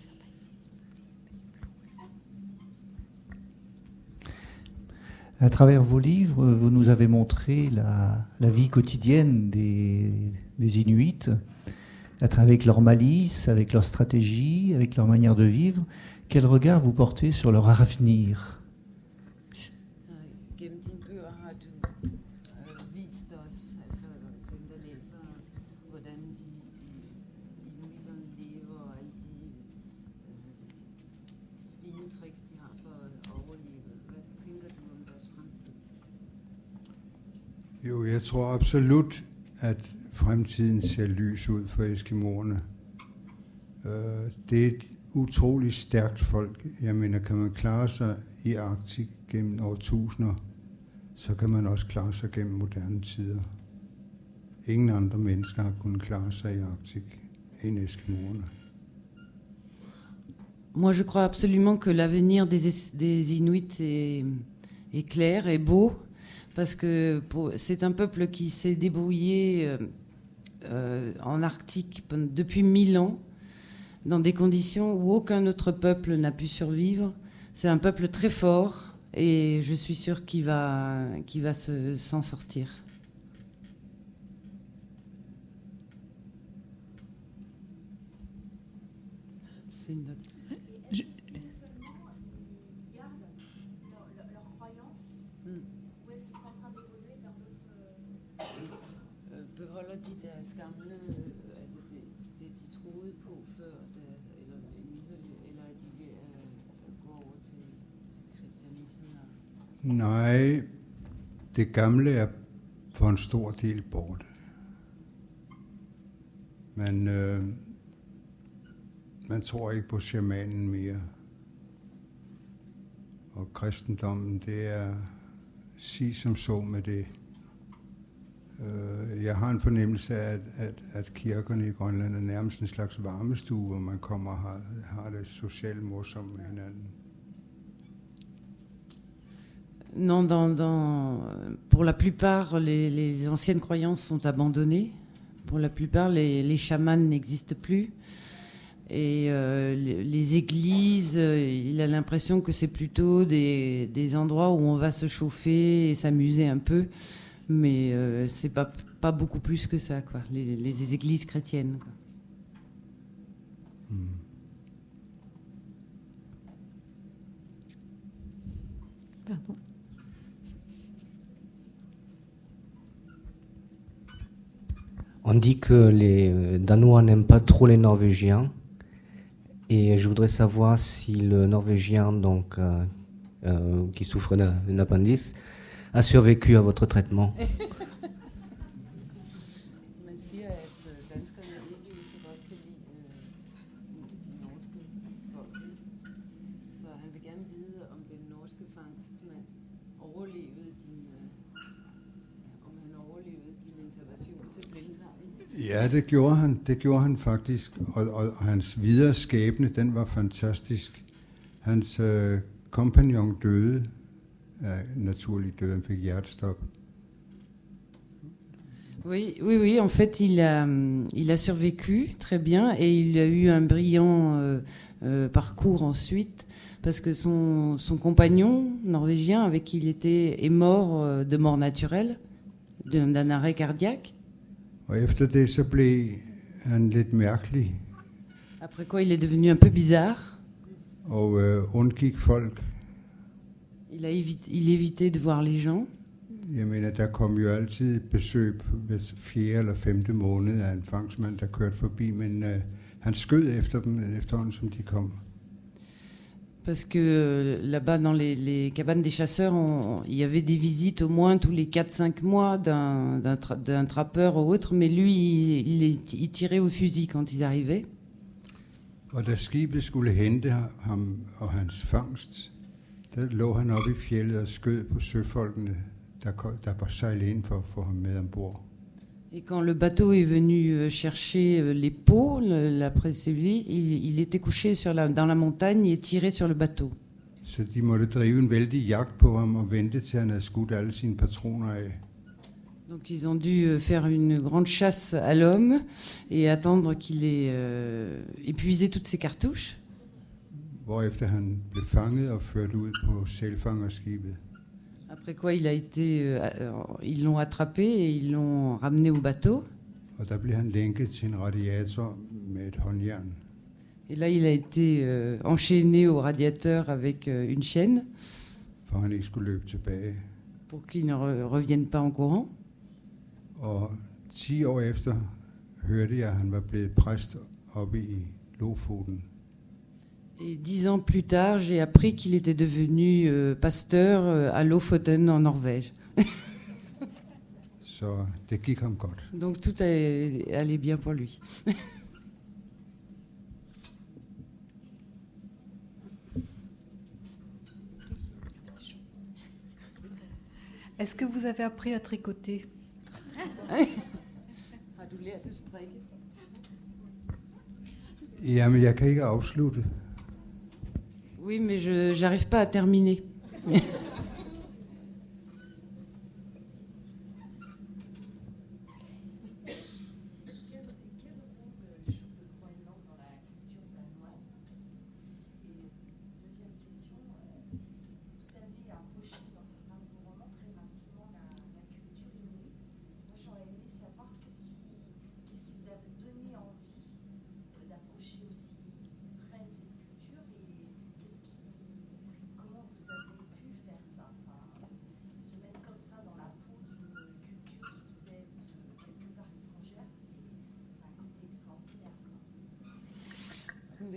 À travers vos livres, vous nous avez montré la, la vie quotidienne des, des Inuits, à travers avec leur malice, avec leur stratégie, avec leur manière de vivre. Quel regard vous portez sur leur avenir? Jo, jeg tror absolut, at fremtiden ser lys ud for eskimoerne. Det er et utroligt stærkt folk. Jeg mener, kan man klare sig i Arktik gennem årtusinder, så kan man også klare sig gennem moderne tider. Ingen andre mennesker har kunnet klare sig i Arktik end eskimoerne. Moi, je crois absolument que l'avenir des, des Inuits est, est clair et beau. parce que pour, c'est un peuple qui s'est débrouillé euh, euh, en Arctique depuis mille ans, dans des conditions où aucun autre peuple n'a pu survivre. C'est un peuple très fort et je suis sûre qu'il va, qu'il va se, s'en sortir. C'est une note. Je... Beholder de deres gamle, altså det, det de troede på før, der, eller, eller at de vil uh, gå over til, til kristianismen? Nej, det gamle er for en stor del borte. Man, øh, man tror ikke på shamanen mere. Og kristendommen, det er sig som så med det. Jeg har en fornemmelse af, at, at, at kirkerne i Grønland er nærmest en slags varmestue, hvor man kommer og har, har det socialt morsomt med hinanden. Non, dans, dans, pour la plupart, les, les anciennes croyances sont abandonnées. Pour la plupart, les, les chamans n'existent plus. Et euh, les, les églises, il a l'impression que c'est plutôt des, des endroits où on va se chauffer et s'amuser un peu. Mais euh, c'est pas, pas beaucoup plus que ça, quoi. Les, les églises chrétiennes, quoi. Mm. Pardon. On dit que les Danois n'aiment pas trop les Norvégiens, et je voudrais savoir si le Norvégien, donc euh, euh, qui souffre d'un, d'un appendice, a survécu à votre traitement. Man siger, at danskerne ikke så godt kan lide de norske folk, så han vil gerne vide, om den norske fangstmand overlevede din, om han overlevede din intervention til blindtarmen. Ja, det gjorde han. Det gjorde han faktisk, og, og, og hans videre skæbne, den var fantastisk. Hans øh, kompagnon døde. Naturligt død, han fik hjertestop. Oui, oui, oui. En fait, il a, il a survécu très bien et il a eu un brillant euh, euh, parcours ensuite parce que son, son compagnon norvégien avec qui il était est mort euh, de mort naturelle, d'un, d'un arrêt cardiaque. Og efter det så blev han lidt mærkelig. Après quoi, il est devenu un peu bizarre. Og øh, undgik folk. Il, a évité, il évitait de voir les gens. Jeg mener, der kom jo altid besøg hver fjerde eller femte måned af en fangstmand, der kørte forbi, men uh, han skød efter dem efterhånden, som de kom. Parce que euh, là-bas, dans les, les cabanes des chasseurs, on, il y avait des visites au moins tous les quatre cinq mois d'un, d'un, tra- d'un trappeur ou autre, mais lui, il, il, il tirait au fusil quand ils arrivaient. Og da skibet skulle hente ham og hans fangst, der lå han oppe i fjellet og skød på søfolkene, der, der var sejlet ind for at få ham med ombord. Et quand le bateau est venu chercher les peaux, l'après-celui, il, il était couché sur la, dans la montagne et tiré sur le bateau. Så de måtte drive en vældig jagt på ham og vente til han havde skudt alle sine patroner af. Donc ils ont dû faire une grande chasse à l'homme et attendre qu'il ait euh, épuisé toutes ses cartouches. Hvorefter han blev fanget og ført ud på sælfangerskibet. Après quoi, il a été, euh, ils l'ont attrapé et ils l'ont ramené au bateau. Og der blev han lænket til en radiator med et håndjern. Et là, il a été euh, enchaîné au radiateur avec euh, une chaîne. For han ikke skulle løbe tilbage. Pour qu'il ne re- revienne pas en courant. Og ti år efter hørte jeg, at han var blevet præst oppe i Lofoten. Et dix ans plus tard, j'ai appris qu'il était devenu euh, pasteur euh, à Lofoten en Norvège. Så det gik ham godt. Donc tout est, allait bien pour lui. Est-ce que vous avez appris à tricoter? Har du lært at strikke? Jamen, jeg kan ikke afslutte. Oui, mais je j'arrive pas à terminer.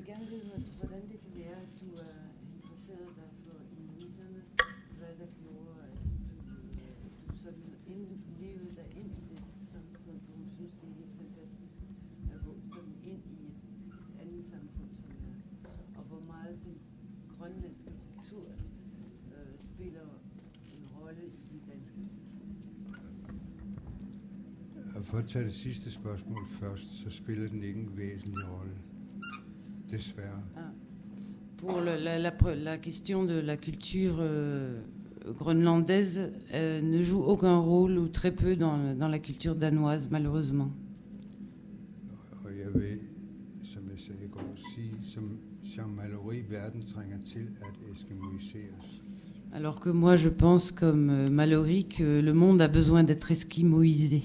gerne vide, hvordan det kan være, at du er interesseret dig for inuitterne, hvad der gjorde, at du, du sådan levede dig ind i det samfund, for hun synes, det er helt fantastisk at gå sådan ind i et andet samfund, som er, og hvor meget den grønlandske kultur øh, spiller en rolle i den danske kultur. For at tage det sidste spørgsmål først, så spiller den ikke en væsentlig rolle. Desværre. Ah. Pour le, la, la, la question de la culture euh, groenlandaise euh, ne joue aucun rôle ou très peu dans, dans la culture danoise, malheureusement. Og jeg vil, som jeg sagde i går, sige, som, som maleri verden trænger til at eskimoiseres. Alors que moi, je pense comme euh, Mallory que le monde a besoin d'être esquimoisé.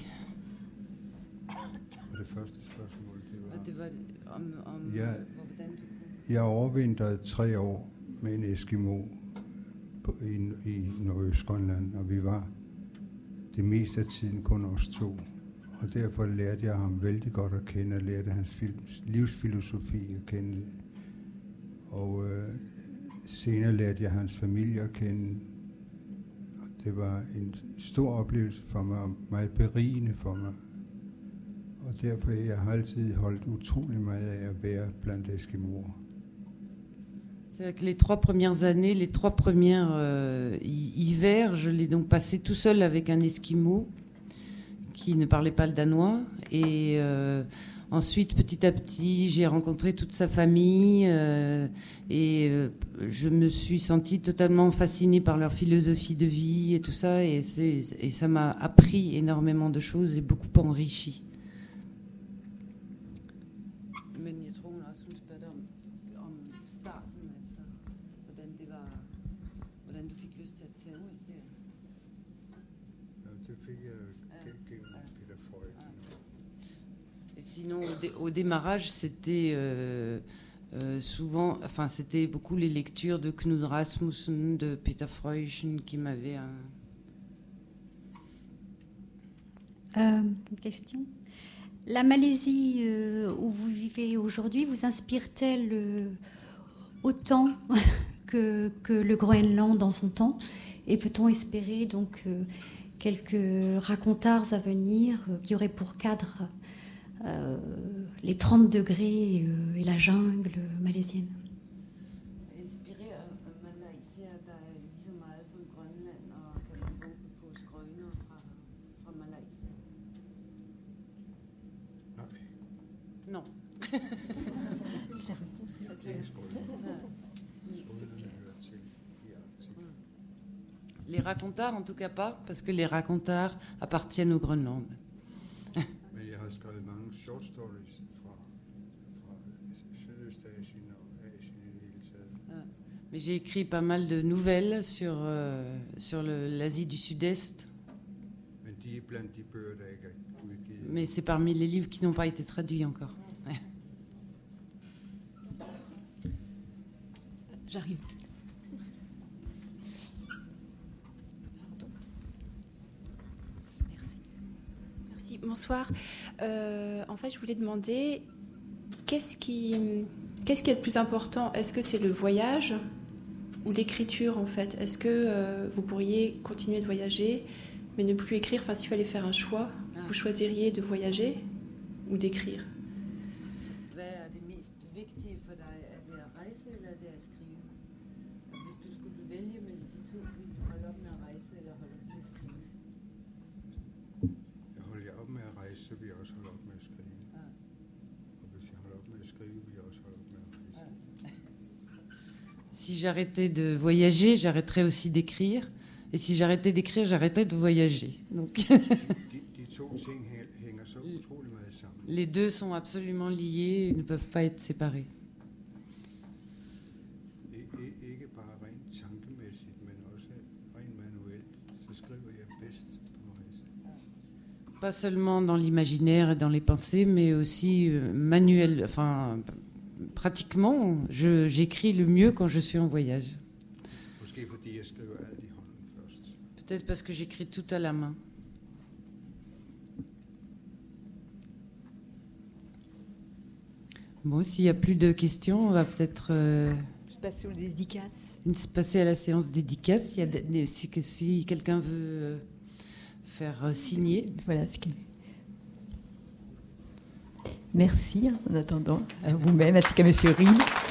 Det første spørgsmål, det var... Det var om, om jeg, hvordan jeg overvintrede tre år med en eskimo på, i, i Nordøstgrønland, og vi var det meste af tiden kun os to. Og derfor lærte jeg ham vældig godt at kende, og lærte hans livsfilosofi at kende. Og øh, senere lærte jeg hans familie at kende. Og det var en stor oplevelse for mig, og meget berigende for mig. Og derfor jeg har jeg altid holdt utrolig meget af at være blandt eskimoer. C'est-à-dire que les trois premières années, les trois premières euh, hivers, je l'ai donc passé tout seul avec un esquimau qui ne parlait pas le danois. Et euh, ensuite, petit à petit, j'ai rencontré toute sa famille euh, et euh, je me suis sentie totalement fascinée par leur philosophie de vie et tout ça. Et, c'est, et ça m'a appris énormément de choses et beaucoup enrichi. Men jeg tror, hun også hun spørger om, om starten, altså, hvordan det var, hvordan du fik lyst til at tage ud der. Ja, det fik jeg gennem Peter Freud. Et sinon, au, dé, au démarrage, c'était euh, euh, souvent, enfin, c'était beaucoup les lectures de Knud Rasmussen, de Peter Freud, qui m'avaient. Un... Euh, une question. La Malaisie euh, où vous vivez aujourd'hui vous inspire-t-elle euh, autant que, que le Groenland dans son temps? Et peut-on espérer donc euh, quelques racontards à venir euh, qui auraient pour cadre euh, les trente degrés euh, et la jungle malaisienne? Inspiré af Malaysia, der er lige så meget som Grønland, og kan man håbe på skrøner fra, fra Malaysia? Non. Les racontards, en tout cas pas, parce que les racontards appartiennent au Groenland. Men jeg har skrevet mange short stories fra, fra Sydøstasien og Asien i det hele taget. Mais j'ai écrit pas mal de nouvelles sur, euh, sur le, l'Asie du Sud-Est. Men de er blandt de bøger, der ikke er udgivet. Mais c'est parmi les livres qui n'ont pas été traduits encore. Ouais. J'arrive. Merci. Bonsoir. Euh, en fait, je voulais demander qu'est-ce qui, qu'est-ce qui est le plus important? Est-ce que c'est le voyage ou l'écriture en fait? Est-ce que euh, vous pourriez continuer de voyager mais ne plus écrire? Enfin, s'il fallait faire un choix, ah. vous choisiriez de voyager ou d'écrire? Hvad er det mest vigtige for dig? Er det at rejse eller er det at skrive? Og hvis du skulle vælge mellem de to, ville du holde op med at rejse eller holde op med at skrive? Jeg holder jeg op med at rejse, så vil jeg også holde op med at skrive. Ja. Og hvis jeg holder op med at skrive, vil jeg også holde op med at rejse. Ja. Si j'arrêtais de voyager, j'arrêterais aussi d'écrire. Et si j'arrêtais d'écrire, j'arrêtais de voyager. Donc de, de to ting hænger så utrolig meget sammen. Les deux sont absolument liés et ne peuvent pas être séparés. Ikke bare rent tankemæssigt, men også rent manuelt, så skriver jeg bedst på rejse. Pas seulement dans l'imaginaire et dans les pensées, mais aussi euh, manuel, enfin pratiquement, je, j'écris le mieux quand je suis en voyage. Måske fordi jeg skriver alt i hånden først. Peut-être parce que j'écris tout à la main. Bon, s'il n'y a plus de questions, on va peut-être euh, passer aux dédicaces. passer à la séance dédicace. Il y a des, si, si quelqu'un veut euh, faire euh, signer. Voilà ce qu'il Merci, en attendant, à vous-même, ainsi qu'à M. Riel.